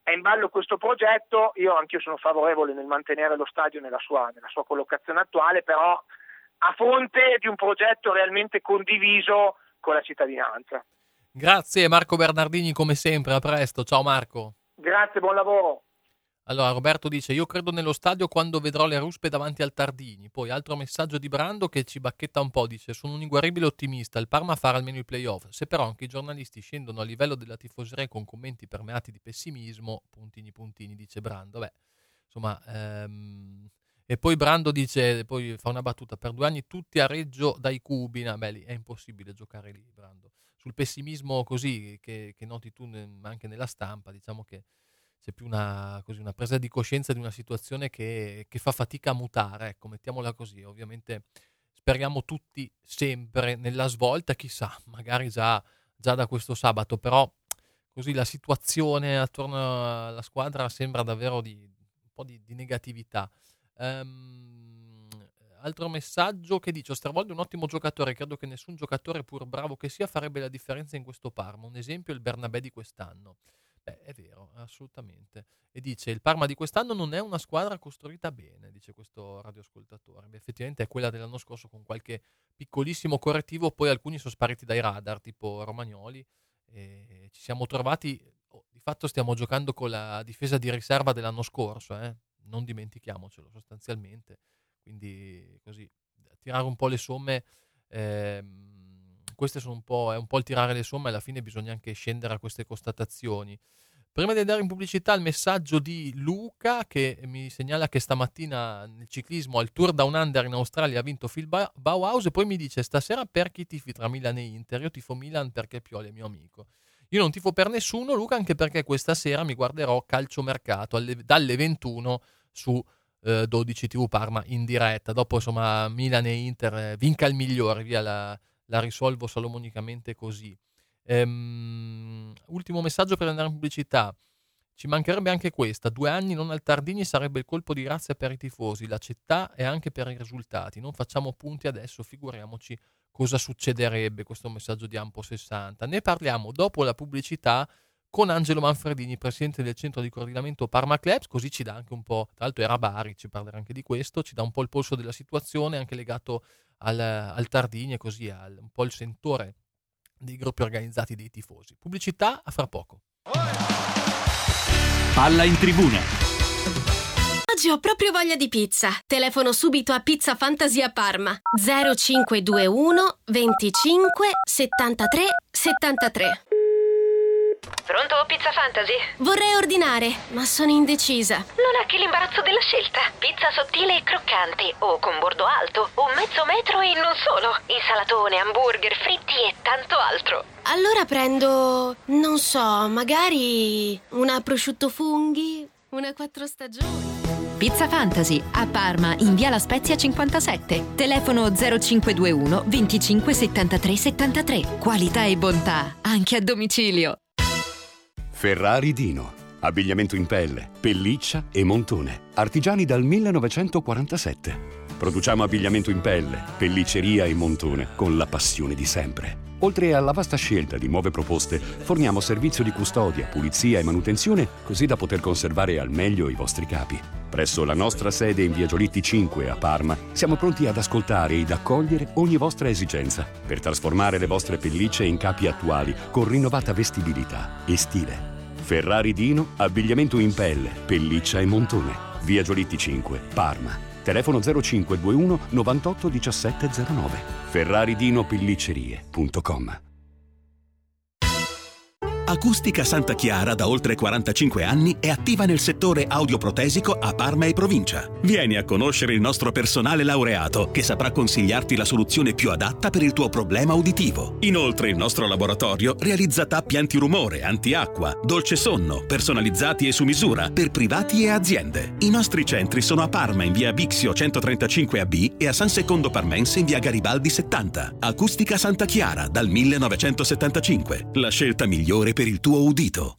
è in ballo questo progetto, io anch'io sono favorevole nel mantenere lo stadio nella sua, nella sua collocazione attuale, però a fronte di un progetto realmente condiviso con la cittadinanza. Grazie Marco Bernardini, come sempre, a presto, ciao Marco. Grazie, buon lavoro. Allora Roberto dice: io credo nello stadio quando vedrò le ruspe davanti al Tardini. Poi altro messaggio di Brando che ci bacchetta un po', dice: sono un inguaribile ottimista, il Parma farà almeno i playoff, se però anche i giornalisti scendono a livello della tifoseria con commenti permeati di pessimismo, puntini puntini, dice Brando. Beh, insomma, ehm... e poi Brando dice, poi fa una battuta: per due anni tutti a Reggio dai cubi. No, beh, lì è impossibile giocare lì, Brando. Sul pessimismo così che, che noti tu anche nella stampa, diciamo che c'è più una, così, una presa di coscienza di una situazione che, che fa fatica a mutare, ecco, mettiamola così. Ovviamente speriamo tutti sempre nella svolta, chissà, magari già, già da questo sabato, però così la situazione attorno alla squadra sembra davvero di un po' di, di negatività. Um, altro messaggio che dice: Osterwolde è un ottimo giocatore, credo che nessun giocatore, pur bravo che sia, farebbe la differenza in questo Parma. Un esempio è il Bernabé di quest'anno. Beh, è vero, assolutamente. E dice: il Parma di quest'anno non è una squadra costruita bene, dice questo radioascoltatore. Beh, effettivamente è quella dell'anno scorso con qualche piccolissimo correttivo, poi alcuni sono spariti dai radar, tipo Romagnoli, e ci siamo trovati, oh, di fatto stiamo giocando con la difesa di riserva dell'anno scorso, eh? Non dimentichiamocelo sostanzialmente. Quindi così, tirare un po' le somme, ehm, queste sono un po', è un po' il tirare le somme, alla fine bisogna anche scendere a queste constatazioni. Prima di andare in pubblicità, il messaggio di Luca che mi segnala che stamattina nel ciclismo al Tour Down Under in Australia ha vinto Phil Bauhaus, e poi mi dice: stasera per chi tifi tra Milan e Inter? Io tifo Milan perché Pioli è mio amico. Io non tifo per nessuno, Luca, anche perché questa sera mi guarderò Calciomercato alle, dalle ventuno su eh, dodici tivù Parma in diretta. Dopo, insomma, Milan e Inter, eh, vinca il migliore, via, la, la risolvo salomonicamente così. Ehm, ultimo messaggio per andare in pubblicità. Ci mancherebbe anche questa: due anni non al Tardini sarebbe il colpo di grazia per i tifosi, la città e anche per i risultati. Non facciamo punti adesso, figuriamoci cosa succederebbe. Questo è un messaggio di Ampo sessanta. Ne parliamo dopo la pubblicità con Angelo Manfredini, presidente del centro di coordinamento Parma Clubs, così ci dà anche un po', tra l'altro era Bari, ci parlerà anche di questo, ci dà un po' il polso della situazione anche legato al, al Tardini e così al, un po' il sentore dei gruppi organizzati dei tifosi. Pubblicità, a fra poco. Palla in tribuna. Oggi ho proprio voglia di pizza. Telefono subito a Pizza Fantasy a Parma. zero cinque due uno venticinque settantatré settantatré. Pronto, Pizza Fantasy? Vorrei ordinare, ma sono indecisa. Non ha che l'imbarazzo della scelta. Pizza sottile e croccante, o con bordo alto, o mezzo metro e non solo. Insalatone, hamburger, fritti e tanto altro. Allora prendo, non so, magari una prosciutto funghi, una quattro stagioni. Pizza Fantasy a Parma in via La Spezia cinquantasette. Telefono zero cinque due uno venticinque settantatré settantatré. Qualità e bontà anche a domicilio. Ferrari Dino. Abbigliamento in pelle, pelliccia e montone. Artigiani dal millenovecentoquarantasette. Produciamo abbigliamento in pelle, pellicceria e montone con la passione di sempre. Oltre alla vasta scelta di nuove proposte, forniamo servizio di custodia, pulizia e manutenzione, così da poter conservare al meglio i vostri capi. Presso la nostra sede in via Giolitti cinque a Parma, siamo pronti ad ascoltare ed accogliere ogni vostra esigenza per trasformare le vostre pellicce in capi attuali con rinnovata vestibilità e stile. Ferrari Dino, abbigliamento in pelle, pelliccia e montone. Via Giolitti cinque, Parma. Telefono zero cinque due uno novantotto diciassette zero nove. ferraridino pelliccerie punto com. Acustica Santa Chiara da oltre quarantacinque anni è attiva nel settore audioprotesico a Parma e provincia. Vieni a conoscere il nostro personale laureato che saprà consigliarti la soluzione più adatta per il tuo problema uditivo. Inoltre il nostro laboratorio realizza tappi antirumore, antiacqua, dolce sonno, personalizzati e su misura per privati e aziende. I nostri centri sono a Parma in via Bixio centotrentacinque A B e a San Secondo Parmense in via Garibaldi settanta. Acustica Santa Chiara dal millenovecentosettantacinque. La scelta migliore per il tuo udito.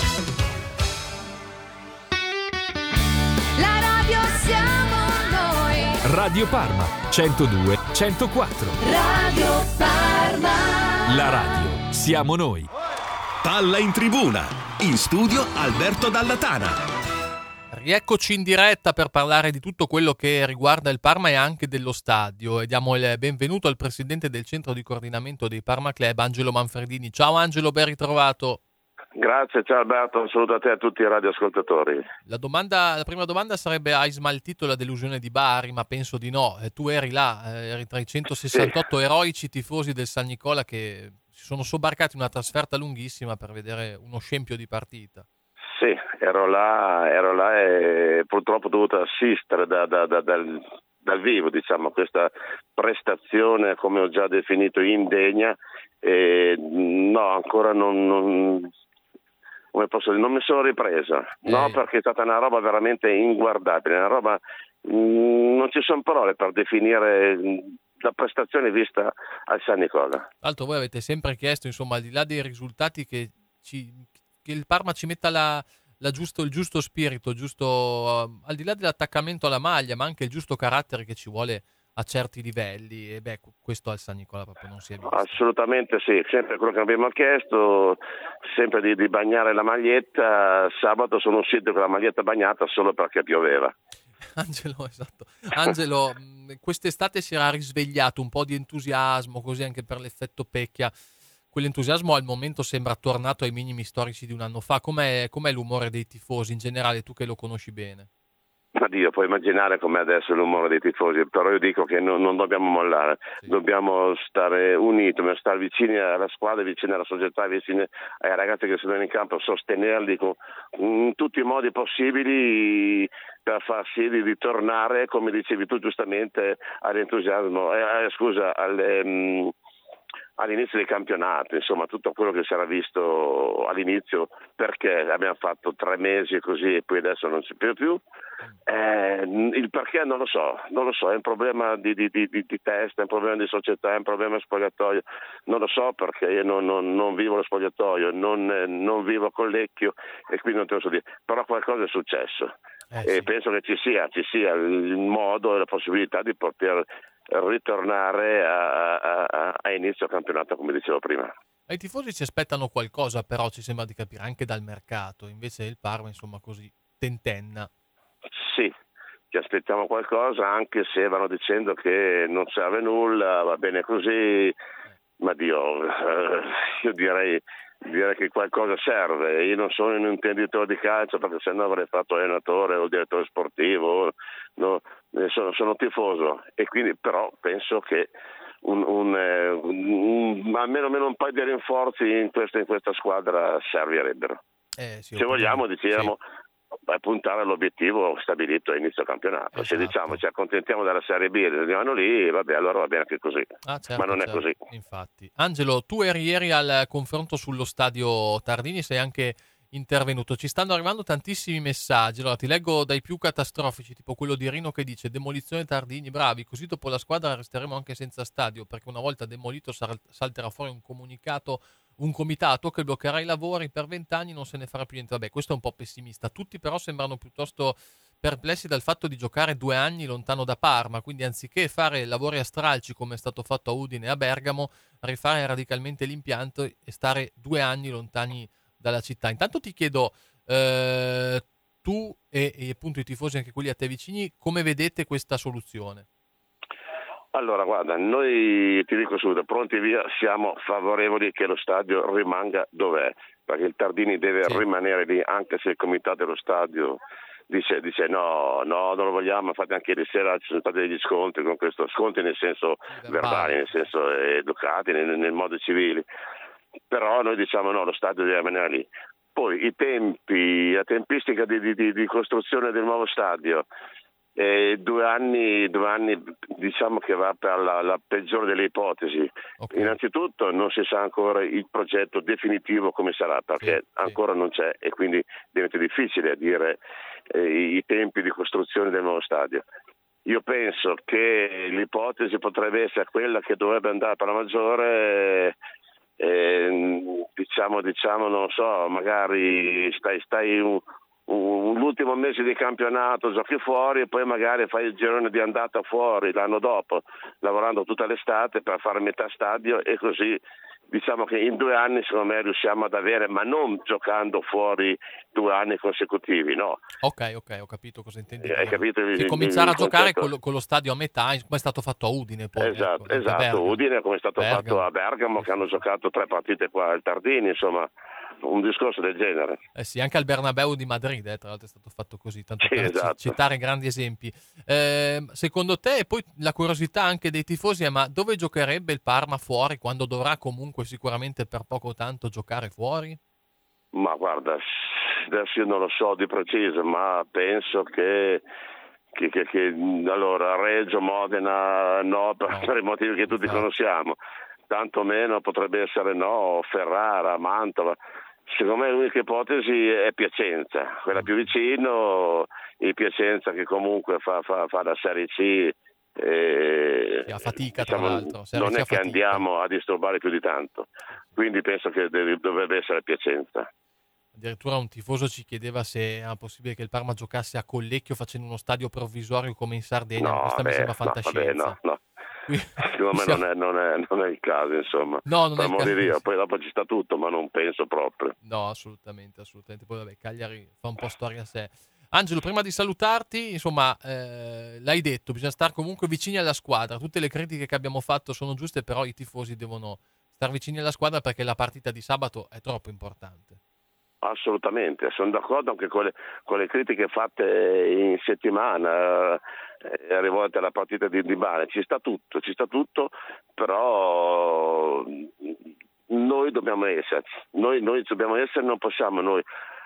La radio siamo noi. Radio Parma centodue centoquattro. Radio Parma. La radio siamo noi. Palla in tribuna. In studio Alberto Dallatana. Rieccoci in diretta per parlare di tutto quello che riguarda il Parma e anche dello stadio, e diamo il benvenuto al presidente del centro di coordinamento dei Parma Club, Angelo Manfredini. Ciao Angelo, ben ritrovato. Grazie, ciao Alberto, un saluto a te e a tutti i radioascoltatori. La, domanda, la prima domanda sarebbe: hai smaltito la delusione di Bari? Ma penso di no. Eh, tu eri là, eh, eri tra i centosessantotto sì. eroici tifosi del San Nicola che si sono sobbarcati una trasferta lunghissima per vedere uno scempio di partita. Sì, ero là, ero là e purtroppo ho dovuto assistere da, da, da, dal, dal vivo, diciamo, a questa prestazione, come ho già definito, indegna. E no, ancora non, non, come posso dire, non mi sono ripresa, eh. no, perché è stata una roba veramente inguardabile, una roba, mh, non ci sono parole per definire la prestazione vista al San Nicola. Tra l'altro voi avete sempre chiesto, insomma, al di là dei risultati, che ci... che il Parma ci metta la, la giusto, il giusto spirito, giusto, uh, al di là dell'attaccamento alla maglia, ma anche il giusto carattere che ci vuole a certi livelli, e beh, questo al San Nicola proprio non si è visto. Assolutamente sì, sempre quello che abbiamo chiesto, sempre di, di bagnare la maglietta. Sabato sono uscito con la maglietta bagnata solo perché pioveva. Angelo, esatto. Angelo, quest'estate si era risvegliato un po' di entusiasmo, così anche per l'effetto Pecchia. Quell'entusiasmo al momento sembra tornato ai minimi storici di un anno fa. Com'è, com'è l'umore dei tifosi in generale, tu che lo conosci bene? Ma Dio, puoi immaginare com'è adesso l'umore dei tifosi, però io dico che no, non dobbiamo mollare, sì. Dobbiamo stare uniti, dobbiamo stare vicini alla squadra, vicini alla società, vicini ai ragazzi che sono in campo, sostenerli con, in tutti i modi possibili per far sì di ritornare, come dicevi tu giustamente, all'entusiasmo, eh, scusa, alle... Mh, all'inizio del campionato, insomma tutto quello che si era visto all'inizio, perché abbiamo fatto tre mesi così e poi adesso non si può più, eh, il perché non lo so, non lo so, è un problema di, di, di, di testa, è un problema di società, è un problema di spogliatoio, non lo so perché io non, non, non vivo lo spogliatoio, non, non vivo con Lecchio e quindi non te lo so dire, però qualcosa è successo eh, e sì. penso che ci sia, ci sia il modo e la possibilità di poter ritornare a, a, a, a inizio campionato, come dicevo prima. I tifosi si aspettano qualcosa, però ci sembra di capire anche dal mercato, invece il Parma insomma così tentenna. Sì, ci aspettiamo qualcosa, anche se vanno dicendo che non serve nulla, va bene così, eh. ma Dio, eh, io direi direi che qualcosa serve. Io non sono un intenditore di calcio, perché sennò avrei fatto allenatore o direttore sportivo, no, sono, sono tifoso e quindi però penso che un, un, un, un, almeno, almeno un paio di rinforzi in questa, in questa squadra servirebbero. Eh, sì, se vogliamo, diciamo, sì. puntare all'obiettivo stabilito a inizio campionato. Esatto. Se diciamo ci accontentiamo della Serie B e rimaniamo lì, vabbè, allora va bene anche così. Ah, certo, ma non certo. è così. Infatti. Angelo, tu eri ieri al confronto sullo stadio Tardini, sei anche intervenuto. Ci stanno arrivando tantissimi messaggi. Allora ti leggo dai più catastrofici, tipo quello di Rino che dice: demolizione Tardini, bravi, così dopo la squadra resteremo anche senza stadio, perché una volta demolito sal- salterà fuori un comunicato, un comitato che bloccherà i lavori per vent'anni, non se ne farà più niente. Vabbè, questo è un po' pessimista. Tutti però sembrano piuttosto perplessi dal fatto di giocare due anni lontano da Parma, quindi anziché fare lavori a stralci come è stato fatto a Udine e a Bergamo, rifare radicalmente l'impianto e stare due anni lontani dalla città. Intanto ti chiedo, eh, tu e, e appunto i tifosi, anche quelli a te vicini, come vedete questa soluzione? Allora, guarda, noi ti dico subito, pronti via, siamo favorevoli che lo stadio rimanga dov'è, perché il Tardini deve sì. rimanere lì, anche se il comitato dello stadio dice, dice no, no, non lo vogliamo. Infatti anche ieri sera ci sono stati degli scontri con questo, scontri nel senso sì, verbali, nel senso educati, nel, nel modo civile. Però noi diciamo no, lo stadio deve rimanere lì. Poi i tempi, la tempistica di, di, di costruzione del nuovo stadio, eh, due anni, due anni diciamo che va per la, la peggiore delle ipotesi. Okay. Innanzitutto non si sa ancora il progetto definitivo come sarà, perché sì, ancora sì. non c'è e quindi diventa difficile dire eh, i tempi di costruzione del nuovo stadio. Io penso che l'ipotesi potrebbe essere quella che dovrebbe andare per la maggiore. Eh, diciamo, diciamo, non so, magari stai, stai un, un, l'ultimo mese di campionato, giochi fuori e poi magari fai il girone di andata fuori l'anno dopo, lavorando tutta l'estate per fare metà stadio e così diciamo che in due anni secondo me riusciamo ad avere, ma non giocando fuori due anni consecutivi, no. Ok, ok, ho capito cosa intendi. Hai capito il, che il, cominciare il a giocare concetto? con lo, con lo stadio a metà, come è stato fatto a Udine poi. Esatto, ecco, esatto. Bergamo. Udine come è stato Bergamo. fatto a Bergamo, che hanno giocato tre partite qua al Tardini, insomma, un discorso del genere. Eh sì, anche al Bernabeu di Madrid, eh, tra l'altro è stato fatto così, tanto Sì, per esatto. citare grandi esempi. Eh, secondo te, e poi la curiosità anche dei tifosi è, ma dove giocherebbe il Parma fuori, quando dovrà comunque sicuramente per poco o tanto giocare fuori? Ma guarda, adesso io non lo so di preciso, ma penso che, che, che, che allora Reggio, Modena no, per, per i motivi che tutti no. conosciamo, tanto meno potrebbe essere no, Ferrara, Mantova. Secondo me l'unica ipotesi è Piacenza, quella più vicino, il Piacenza che comunque fa, fa, fa la Serie C. Eh, a fatica tra diciamo, l'altro Serie non C è a che fatica. andiamo a disturbare più di tanto, quindi penso che deve, dovrebbe essere Piacenza. Addirittura un tifoso ci chiedeva se era possibile che il Parma giocasse a Collecchio facendo uno stadio provvisorio come in Sardegna. No, Questa beh, mi sembra no, fantascienza. vabbè, no, no. Qui... Secondo me non è, non, è, non è il caso, insomma. No, non per è il amor di caso. Dio, poi dopo ci sta tutto, ma non penso proprio. No, assolutamente, assolutamente. Poi vabbè, Cagliari fa un po' storia a sé. Angelo, prima di salutarti, insomma, eh, l'hai detto, bisogna stare comunque vicini alla squadra. Tutte le critiche che abbiamo fatto sono giuste, però i tifosi devono stare vicini alla squadra perché la partita di sabato è troppo importante. Assolutamente, sono d'accordo anche con le, con le critiche fatte in settimana eh, rivolte alla partita di Dybala. Ci sta tutto, ci sta tutto, però noi dobbiamo esserci, noi, noi dobbiamo essere, non possiamo noi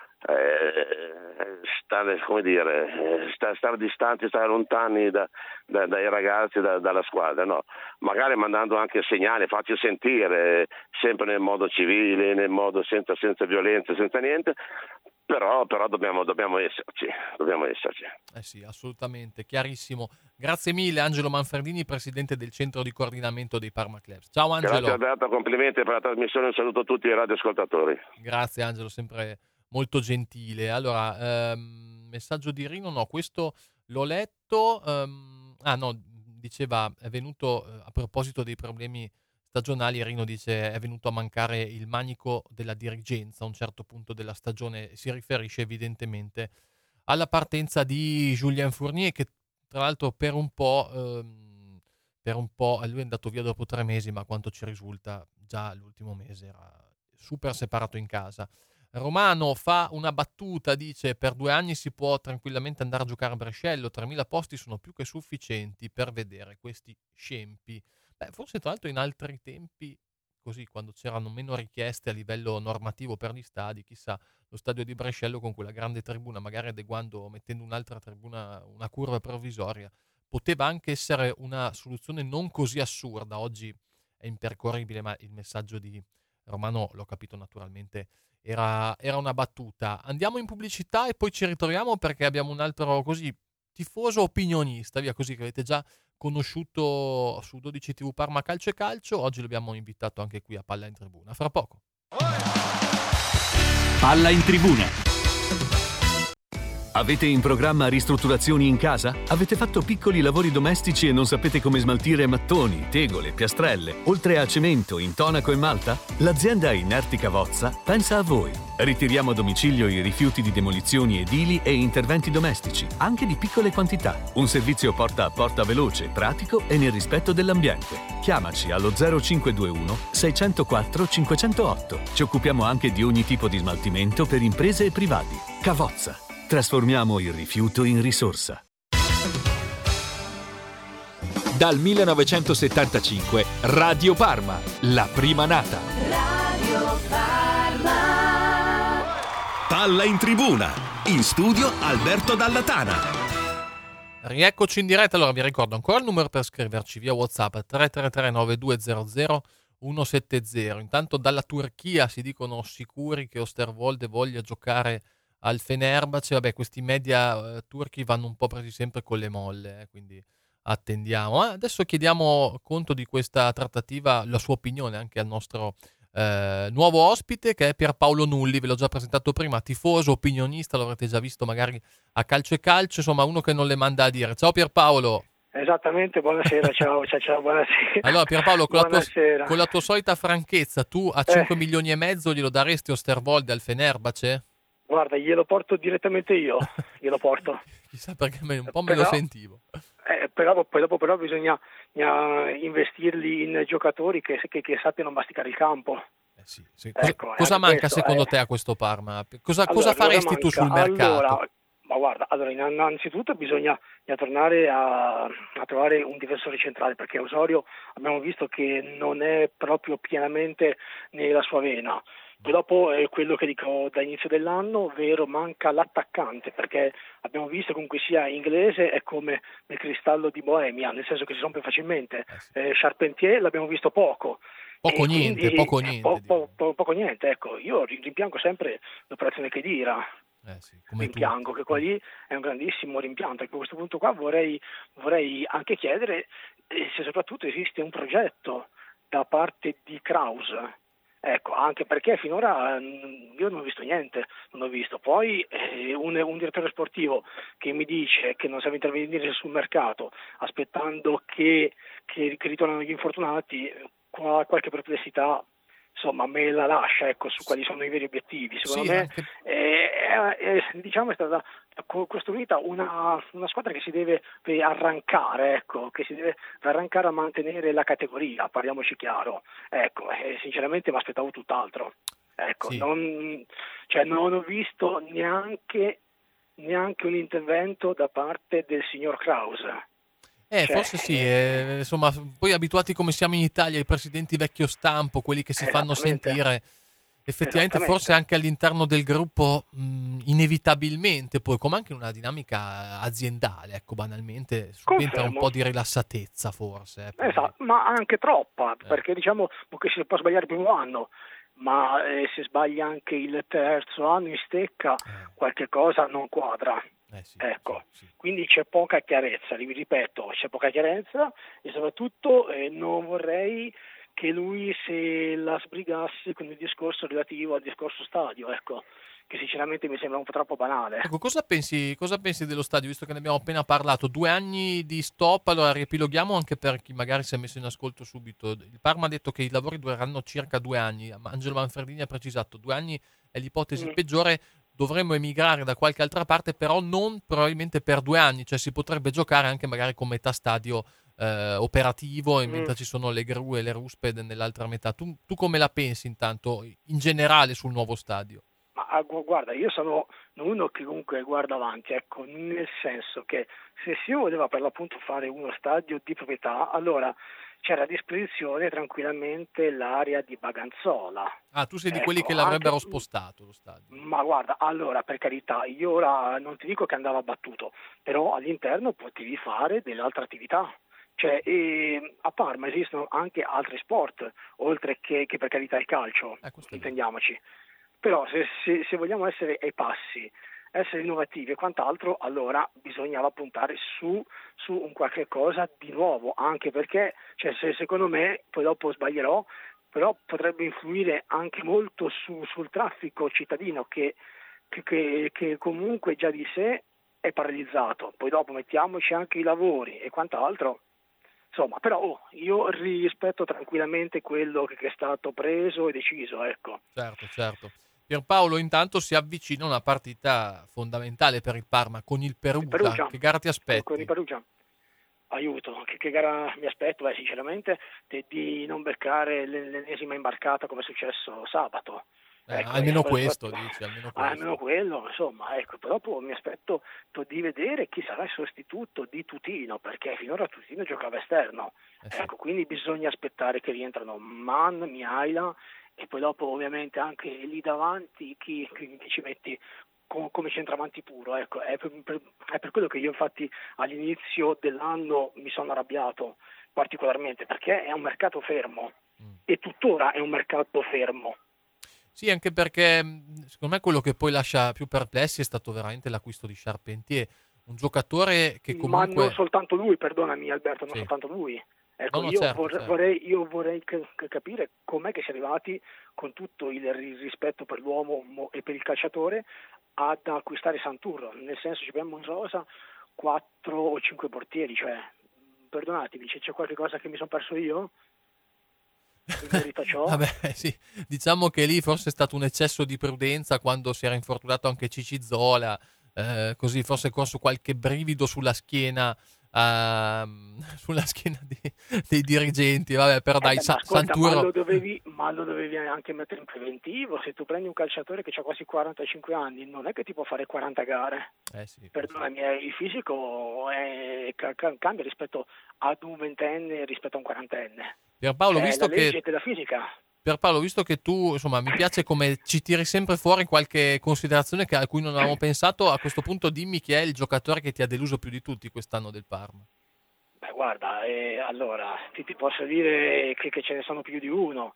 eh, stare, come dire, stare, stare distanti, stare lontani da, da, dai ragazzi, da, dalla squadra, no, magari mandando anche segnali, farci sentire sempre nel modo civile, nel modo senza, senza violenza, senza niente, però, però dobbiamo, dobbiamo esserci, dobbiamo esserci. Eh sì, assolutamente, chiarissimo. Grazie mille Angelo Manfredini, presidente del centro di coordinamento dei Parma Clubs. Ciao Angelo. Grazie Alberto, complimenti per la trasmissione, un saluto a tutti i radioascoltatori. Grazie Angelo, sempre molto gentile. Allora, ehm, messaggio di Rino, no, questo l'ho letto. Ehm, ah no, diceva, è venuto, eh, a proposito dei problemi stagionali, Rino dice è venuto a mancare il manico della dirigenza a un certo punto della stagione. Si riferisce evidentemente alla partenza di Julien Fournier, che tra l'altro per un po', ehm, per un po' lui è andato via dopo tre mesi, ma a quanto ci risulta già l'ultimo mese era super separato in casa. Romano fa una battuta, dice per due anni si può tranquillamente andare a giocare a Brescello, tremila posti sono più che sufficienti per vedere questi scempi. Beh, forse tra l'altro in altri tempi, così, quando c'erano meno richieste a livello normativo per gli stadi, chissà, lo stadio di Brescello con quella grande tribuna, magari adeguando, mettendo un'altra tribuna, una curva provvisoria, poteva anche essere una soluzione non così assurda. Oggi è impercorribile, ma il messaggio di Romano, l'ho capito naturalmente, era, era una battuta. Andiamo in pubblicità e poi ci ritroviamo perché abbiamo un altro così tifoso opinionista, via così, che avete già conosciuto su dodici tivù Parma Calcio e Calcio. Oggi l'abbiamo invitato anche qui a Palla in Tribuna. Fra poco. Palla in Tribuna. Avete in programma ristrutturazioni in casa? Avete fatto piccoli lavori domestici e non sapete come smaltire mattoni, tegole, piastrelle, oltre a cemento, intonaco e malta? L'azienda Inerti Cavozza pensa a voi. Ritiriamo a domicilio i rifiuti di demolizioni edili e interventi domestici, anche di piccole quantità. Un servizio porta a porta veloce, pratico e nel rispetto dell'ambiente. Chiamaci allo zero cinque due uno sei zero quattro cinque zero otto. Ci occupiamo anche di ogni tipo di smaltimento per imprese e privati. Cavozza. Trasformiamo il rifiuto in risorsa. Dal millenovecentosettantacinque Radio Parma, la prima nata. Radio Parma. Palla in Tribuna. In studio Alberto Dallatana. Rieccoci in diretta. Allora vi ricordo ancora il numero per scriverci via WhatsApp tre tre tre nove due zero zero uno sette zero. Intanto dalla Turchia si dicono sicuri che Osterwolde voglia giocare al Fenerbahce. Vabbè, questi media eh, turchi vanno un po' presi sempre con le molle, eh, quindi attendiamo. Eh, adesso chiediamo conto di questa trattativa, la sua opinione anche al nostro eh, nuovo ospite, che è Pierpaolo Nulli. Ve l'ho già presentato prima, tifoso, opinionista, l'avrete già visto magari a Calcio e Calcio, insomma uno che non le manda a dire. Ciao Pierpaolo. Esattamente, buonasera, ciao, ciao, ciao, buonasera. Allora Pierpaolo, con la, tua, Buonasera. con la tua solita franchezza, tu a cinque milioni e mezzo glielo daresti Osterwolde al Fenerbahce? Guarda, glielo porto direttamente io, glielo porto. Chissà perché me, un po' me Però- lo sentivo. Eh, però, poi dopo però bisogna, bisogna investirli in giocatori che, che, che sappiano masticare il campo. Sì, sì. Cosa, Ecco, cosa anche manca questo, secondo eh. te a questo Parma? Cosa, Allora, cosa cosa faresti tu manca? sul mercato? Allora, ma guarda, allora, innanzitutto bisogna, bisogna tornare a, a trovare un difensore centrale, perché Osorio abbiamo visto che non è proprio pienamente nella sua vena. Poi dopo è quello che dico da inizio dell'anno, ovvero manca l'attaccante, perché abbiamo visto che comunque sia inglese è come il cristallo di Boemia, nel senso che si rompe facilmente. Eh, Charpentier l'abbiamo visto poco. Poco E niente, quindi- poco niente. po- po- po- poco niente, ecco. Io rimpiango sempre l'operazione Khedira. Eh sì, come tu. Rimpiango che qua lì è un grandissimo rimpianto. Ecco, a questo punto qua vorrei, vorrei anche chiedere eh, se soprattutto esiste un progetto da parte di Kraus. Ecco, anche perché finora mh, io non ho visto niente, non ho visto. Poi eh, un, un direttore sportivo che mi dice che non sa intervenire sul mercato aspettando che, che, che ritornano gli infortunati, qua qualche perplessità insomma me la lascia, ecco, su quali sono i veri obiettivi. Secondo Sì, me anche- eh, eh, eh, diciamo è stata co- costruita una, una squadra che si deve eh, arrancare, ecco, che si deve arrancare a mantenere la categoria, parliamoci chiaro. Ecco, eh, sinceramente mi aspettavo tutt'altro. Ecco, Sì. non, cioè, non ho visto neanche, neanche un intervento da parte del signor Kraus. Eh, Cioè, forse sì, eh, insomma, poi abituati come siamo in Italia ai presidenti vecchio stampo, quelli che si fanno Esattamente. sentire, effettivamente Esattamente. forse anche all'interno del gruppo mh, inevitabilmente, poi come anche in una dinamica aziendale, ecco, banalmente subentra un Confermo. po' di rilassatezza forse. eh, per- Esatto, ma anche troppa, perché diciamo che si può sbagliare il primo anno, ma eh, se sbaglia anche il terzo anno in stecca, qualche cosa non quadra. Eh sì, Ecco, sì, sì. quindi c'è poca chiarezza, vi ripeto, c'è poca chiarezza e soprattutto eh, non vorrei che lui se la sbrigasse con il discorso relativo al discorso stadio, ecco, che sinceramente mi sembra un po' troppo banale. Ecco, cosa pensi, cosa pensi dello stadio, visto che ne abbiamo appena parlato? Due anni di stop, allora riepiloghiamo anche per chi magari si è messo in ascolto subito. Il Parma ha detto che i lavori dureranno circa due anni, ma Angelo Manfredini ha precisato due anni è l'ipotesi Mm. peggiore, dovremmo emigrare da qualche altra parte, però non probabilmente per due anni, cioè si potrebbe giocare anche magari con metà stadio eh, operativo, e Mm. mentre ci sono le gru e le ruspe nell'altra metà. Tu, tu come la pensi intanto, in generale, sul nuovo stadio? Ma ah, gu- guarda, io sono uno che comunque guarda avanti, ecco, nel senso che se si voleva per l'appunto fare uno stadio di proprietà, allora c'era a disposizione tranquillamente l'area di Baganzola. Ah, tu sei di Ecco, quelli che l'avrebbero anche- spostato lo stadio. Ma guarda, allora per carità, io ora non ti dico che andava battuto, però all'interno potevi fare delle altre attività. Cioè, eh, a Parma esistono anche altri sport, oltre che, che per carità il calcio, Eh, questo è vero. intendiamoci. Però se, se- se vogliamo essere ai passi, essere innovativi e quant'altro, allora bisognava puntare su, su un qualche cosa di nuovo, anche perché, cioè, se, secondo me, poi dopo sbaglierò, però potrebbe influire anche molto su- sul traffico cittadino che, che- che- che comunque già di sé è paralizzato. Poi dopo mettiamoci anche i lavori e quant'altro. Insomma, però oh, io rispetto tranquillamente quello che è stato preso e deciso, ecco. Certo, certo. Pierpaolo, intanto si avvicina una partita fondamentale per il Parma con il Perugia. Perugia. Che gara ti aspetti? Con il Perugia. Aiuto, che, che gara mi aspetto? Beh, sinceramente di, di non beccare l'en- l'ennesima imbarcata come è successo sabato. Eh, Ecco, almeno io- questo, dici, almeno Ah, questo. almeno quello, insomma, ecco, poi dopo mi aspetto di vedere chi sarà il sostituto di Tutino, perché finora Tutino giocava esterno, Eh sì. ecco, quindi bisogna aspettare che rientrano Man, Mihaila e poi dopo ovviamente anche lì davanti chi, chi- chi ci metti co- come centravanti puro, ecco, è per, per- è per quello che io infatti all'inizio dell'anno mi sono arrabbiato particolarmente, perché è un mercato fermo Mm. e tuttora è un mercato fermo. Sì, anche perché mh, secondo me quello che poi lascia più perplessi è stato veramente l'acquisto di Charpentier, un giocatore che comunque... Ma non soltanto lui, perdonami Alberto, non Sì. soltanto lui. Ecco, No, no, io, certo, vor- certo. vorrei, io vorrei ca- ca- capire com'è che si è arrivati, con tutto il ri- rispetto per l'uomo mo- e per il calciatore, ad acquistare Santurro. Nel senso, ci abbiamo in rosa quattro o cinque portieri, cioè perdonatemi, c'è, c'è qualche cosa che mi sono perso io? In merito a ciò? Vabbè, sì, diciamo che lì forse è stato un eccesso di prudenza quando si era infortunato anche Cicizola, eh, così forse è corso qualche brivido sulla schiena, uh, sulla schiena dei, dei dirigenti, vabbè, però dai, Eh beh, Sa- ma ascolta, Santuro... ma lo, dovevi, ma lo dovevi anche mettere in preventivo. Se tu prendi un calciatore che ha quasi quarantacinque anni, non è che ti può fare quaranta gare. Eh sì, Perdonami, eh, il fisico è, ca- ca- cambia rispetto ad un ventenne rispetto a un quarantenne. Pierpaolo, È visto la legge che... della fisica. Pierpaolo, visto che tu, insomma, mi piace come ci tiri sempre fuori qualche considerazione che, a cui non avevamo pensato, a questo punto dimmi chi è il giocatore che ti ha deluso più di tutti quest'anno del Parma. Beh, guarda, eh, allora, ti, ti posso dire che, che ce ne sono più di uno,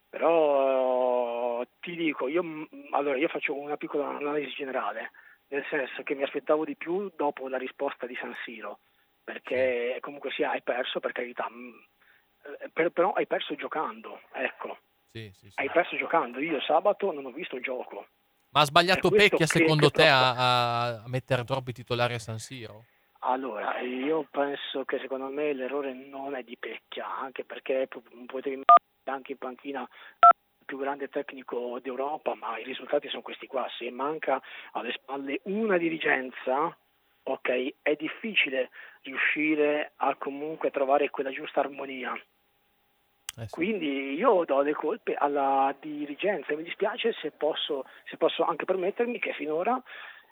però ti dico, io, allora, io faccio una piccola analisi generale, nel senso che mi aspettavo di più dopo la risposta di San Siro, perché comunque sia hai perso, per carità, per, però hai perso giocando, ecco. Sì, sì, sì. Hai perso giocando. Io sabato non ho visto il gioco. Ma ha sbagliato Per questo Pecchia che- secondo che te proprio- a, a mettere troppi titolari a San Siro? Allora, io penso che secondo me l'errore non è di Pecchia, anche perché po- potevi mettere anche in panchina il più grande tecnico d'Europa, ma i risultati sono questi qua. Se manca alle spalle una dirigenza, ok, è difficile riuscire a comunque trovare quella giusta armonia. Quindi io do le colpe alla dirigenza e mi dispiace se posso, se posso anche permettermi che finora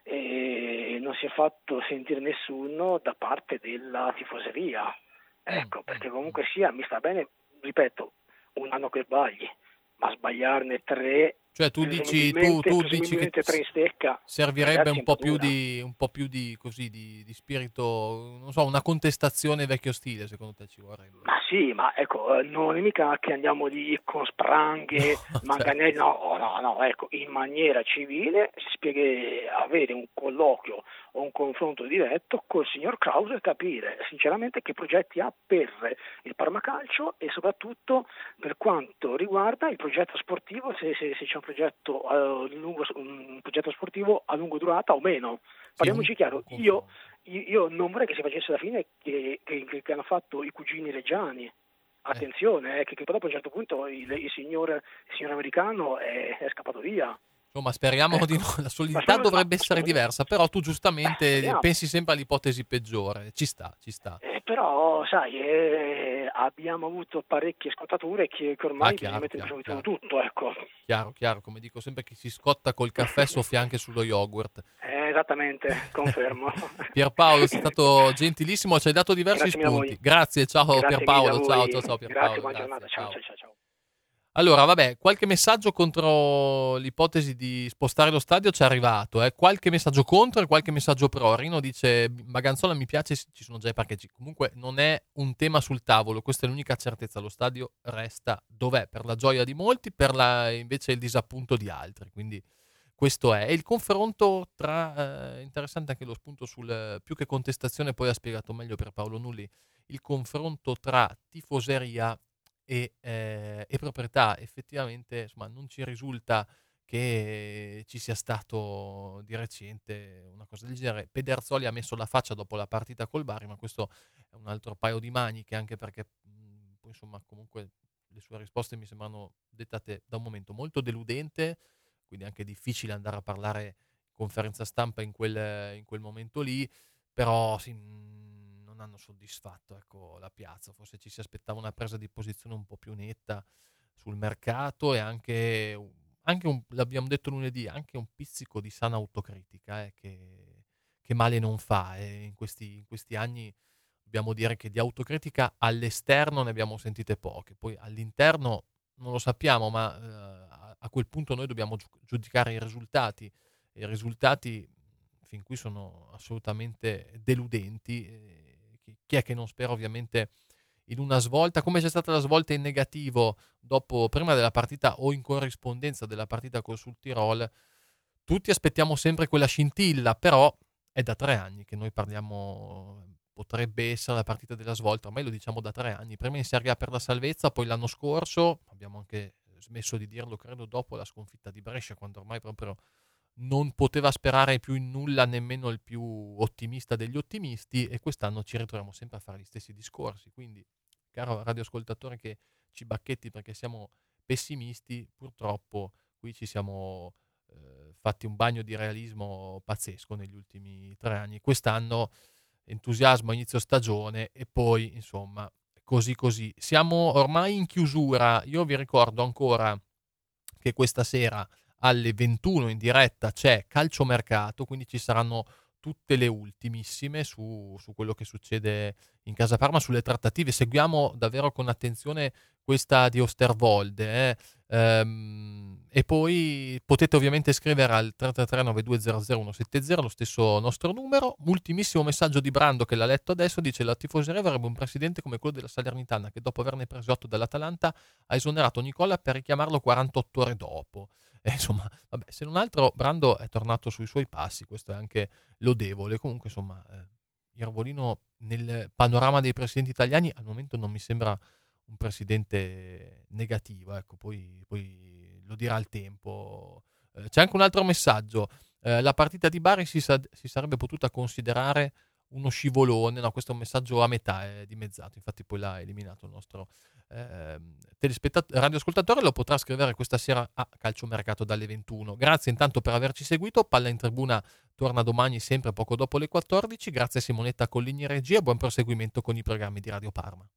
eh, non si è fatto sentire nessuno da parte della tifoseria. Ecco, perché comunque sia, mi sta bene, ripeto, un anno che sbagli, ma sbagliarne tre, Cioè tu dici, tu, presumibilmente- tu dici che presumibilmente tre in stecca, servirebbe ragazzi, un po' un po' più dura. di un po' più di così di, di spirito, non so, una contestazione vecchio stile, secondo te ci vorrebbe? Ma sì, ma ecco, eh, non è mica che andiamo lì con spranghe, manganelli, no, no, no, ecco, in maniera civile si spiega, avere un colloquio o un confronto diretto col signor Krause e capire sinceramente che progetti ha per il Parma Calcio e soprattutto per quanto riguarda il progetto sportivo, se, se, se c'è un progetto, eh, lungo, un progetto sportivo a lungo durata o meno. Parliamoci chiaro, io, io, io non vorrei che si facesse la fine che, che, che hanno fatto i cugini Reggiani. Attenzione, eh, che, che poi dopo a un certo punto il, il, signor, il signor americano è, è scappato via. Insomma, speriamo Ecco. di no. La solidità Ma sono- dovrebbe ma essere sono- diversa, però tu giustamente speriamo. pensi sempre all'ipotesi peggiore. Ci sta, ci sta. Eh, però, sai, eh, abbiamo avuto parecchie scottature che, che ormai Ah, chiaro, bisogna mettere chiaro, in gioco tutto, ecco. Chiaro, chiaro, come dico sempre, chi si scotta col caffè soffia anche sullo yogurt. Eh, esattamente, confermo. Pierpaolo, sei stato gentilissimo, ci hai dato diversi Grazie mille a spunti. voi. Grazie, ciao Grazie Pierpaolo, mille a ciao, voi. ciao, ciao Pierpaolo. Grazie, buona grazie, giornata, ciao, ciao, ciao. ciao. Allora, vabbè, qualche messaggio contro l'ipotesi di spostare lo stadio ci è arrivato, eh. Qualche messaggio contro e qualche messaggio pro. Rino dice, Maganzola mi piace, ci sono già i parcheggi. Comunque non è un tema sul tavolo, questa è l'unica certezza, lo stadio resta dov'è, per la gioia di molti, per la, invece il disappunto di altri, quindi questo è. E il confronto tra, eh, interessante anche lo spunto sul, più che contestazione, poi ha spiegato meglio per Paolo Nulli, il confronto tra tifoseria E, eh, e proprietà. Effettivamente, insomma, non ci risulta che ci sia stato di recente una cosa del genere. Pederzoli ha messo la faccia dopo la partita col Bari, ma questo è un altro paio di maniche, anche perché mh, poi, insomma, comunque le sue risposte mi sembrano dettate da un momento molto deludente, quindi anche difficile andare a parlare in conferenza stampa in quel, in quel momento lì, però sì, mh, non hanno soddisfatto, ecco, la piazza. Forse ci si aspettava una presa di posizione un po' più netta sul mercato e anche, anche un, l'abbiamo detto lunedì, anche un pizzico di sana autocritica, eh, che, che male non fa. E in questi, in questi anni dobbiamo dire che di autocritica all'esterno ne abbiamo sentite poche, poi all'interno non lo sappiamo, ma eh, a quel punto noi dobbiamo giudicare i risultati, e i risultati fin qui sono assolutamente deludenti. eh, Chi è che non spera ovviamente in una svolta, come c'è stata la svolta in negativo dopo, prima della partita o in corrispondenza della partita col Sul Tirol? Tutti aspettiamo sempre quella scintilla, però è da tre anni che noi parliamo, potrebbe essere la partita della svolta, ormai lo diciamo da tre anni, prima in Serie A per la salvezza, poi l'anno scorso, abbiamo anche smesso di dirlo credo dopo la sconfitta di Brescia, quando ormai proprio non poteva sperare più in nulla nemmeno il più ottimista degli ottimisti, e quest'anno ci ritroviamo sempre a fare gli stessi discorsi. Quindi, caro radioascoltatore che ci bacchetti perché siamo pessimisti, purtroppo qui ci siamo eh, fatti un bagno di realismo pazzesco negli ultimi tre anni. Quest'anno entusiasmo a inizio stagione e poi insomma così così. Siamo ormai in chiusura. Io vi ricordo ancora che questa sera alle ventuno in diretta c'è Calciomercato, quindi ci saranno tutte le ultimissime su, su quello che succede in Casa Parma, sulle trattative. Seguiamo davvero con attenzione questa di Osterwolde, eh. ehm, e poi potete ovviamente scrivere al tre tre tre nove due zero zero uno sette zero, lo stesso nostro numero. Ultimissimo messaggio di Brando che l'ha letto adesso, dice: la tifoseria avrebbe un presidente come quello della Salernitana che dopo averne preso otto dall'Atalanta ha esonerato Nicola per richiamarlo quarantotto ore dopo. E insomma, vabbè, se non altro Brando è tornato sui suoi passi, questo è anche lodevole. Comunque insomma, eh, Iervolino nel panorama dei presidenti italiani al momento non mi sembra un presidente negativo, ecco, poi, poi lo dirà il tempo. Eh, c'è anche un altro messaggio: eh, la partita di Bari si, sa- si sarebbe potuta considerare uno scivolone. No, questo è un messaggio a metà, è dimezzato, infatti poi l'ha eliminato il nostro eh, telespettat- radioascoltatore. Lo potrà scrivere questa sera a Calciomercato dalle ventuno. Grazie intanto per averci seguito. Palla in Tribuna torna domani sempre poco dopo le quattordici. Grazie a Simonetta Colligni in regia, buon proseguimento con i programmi di Radio Parma.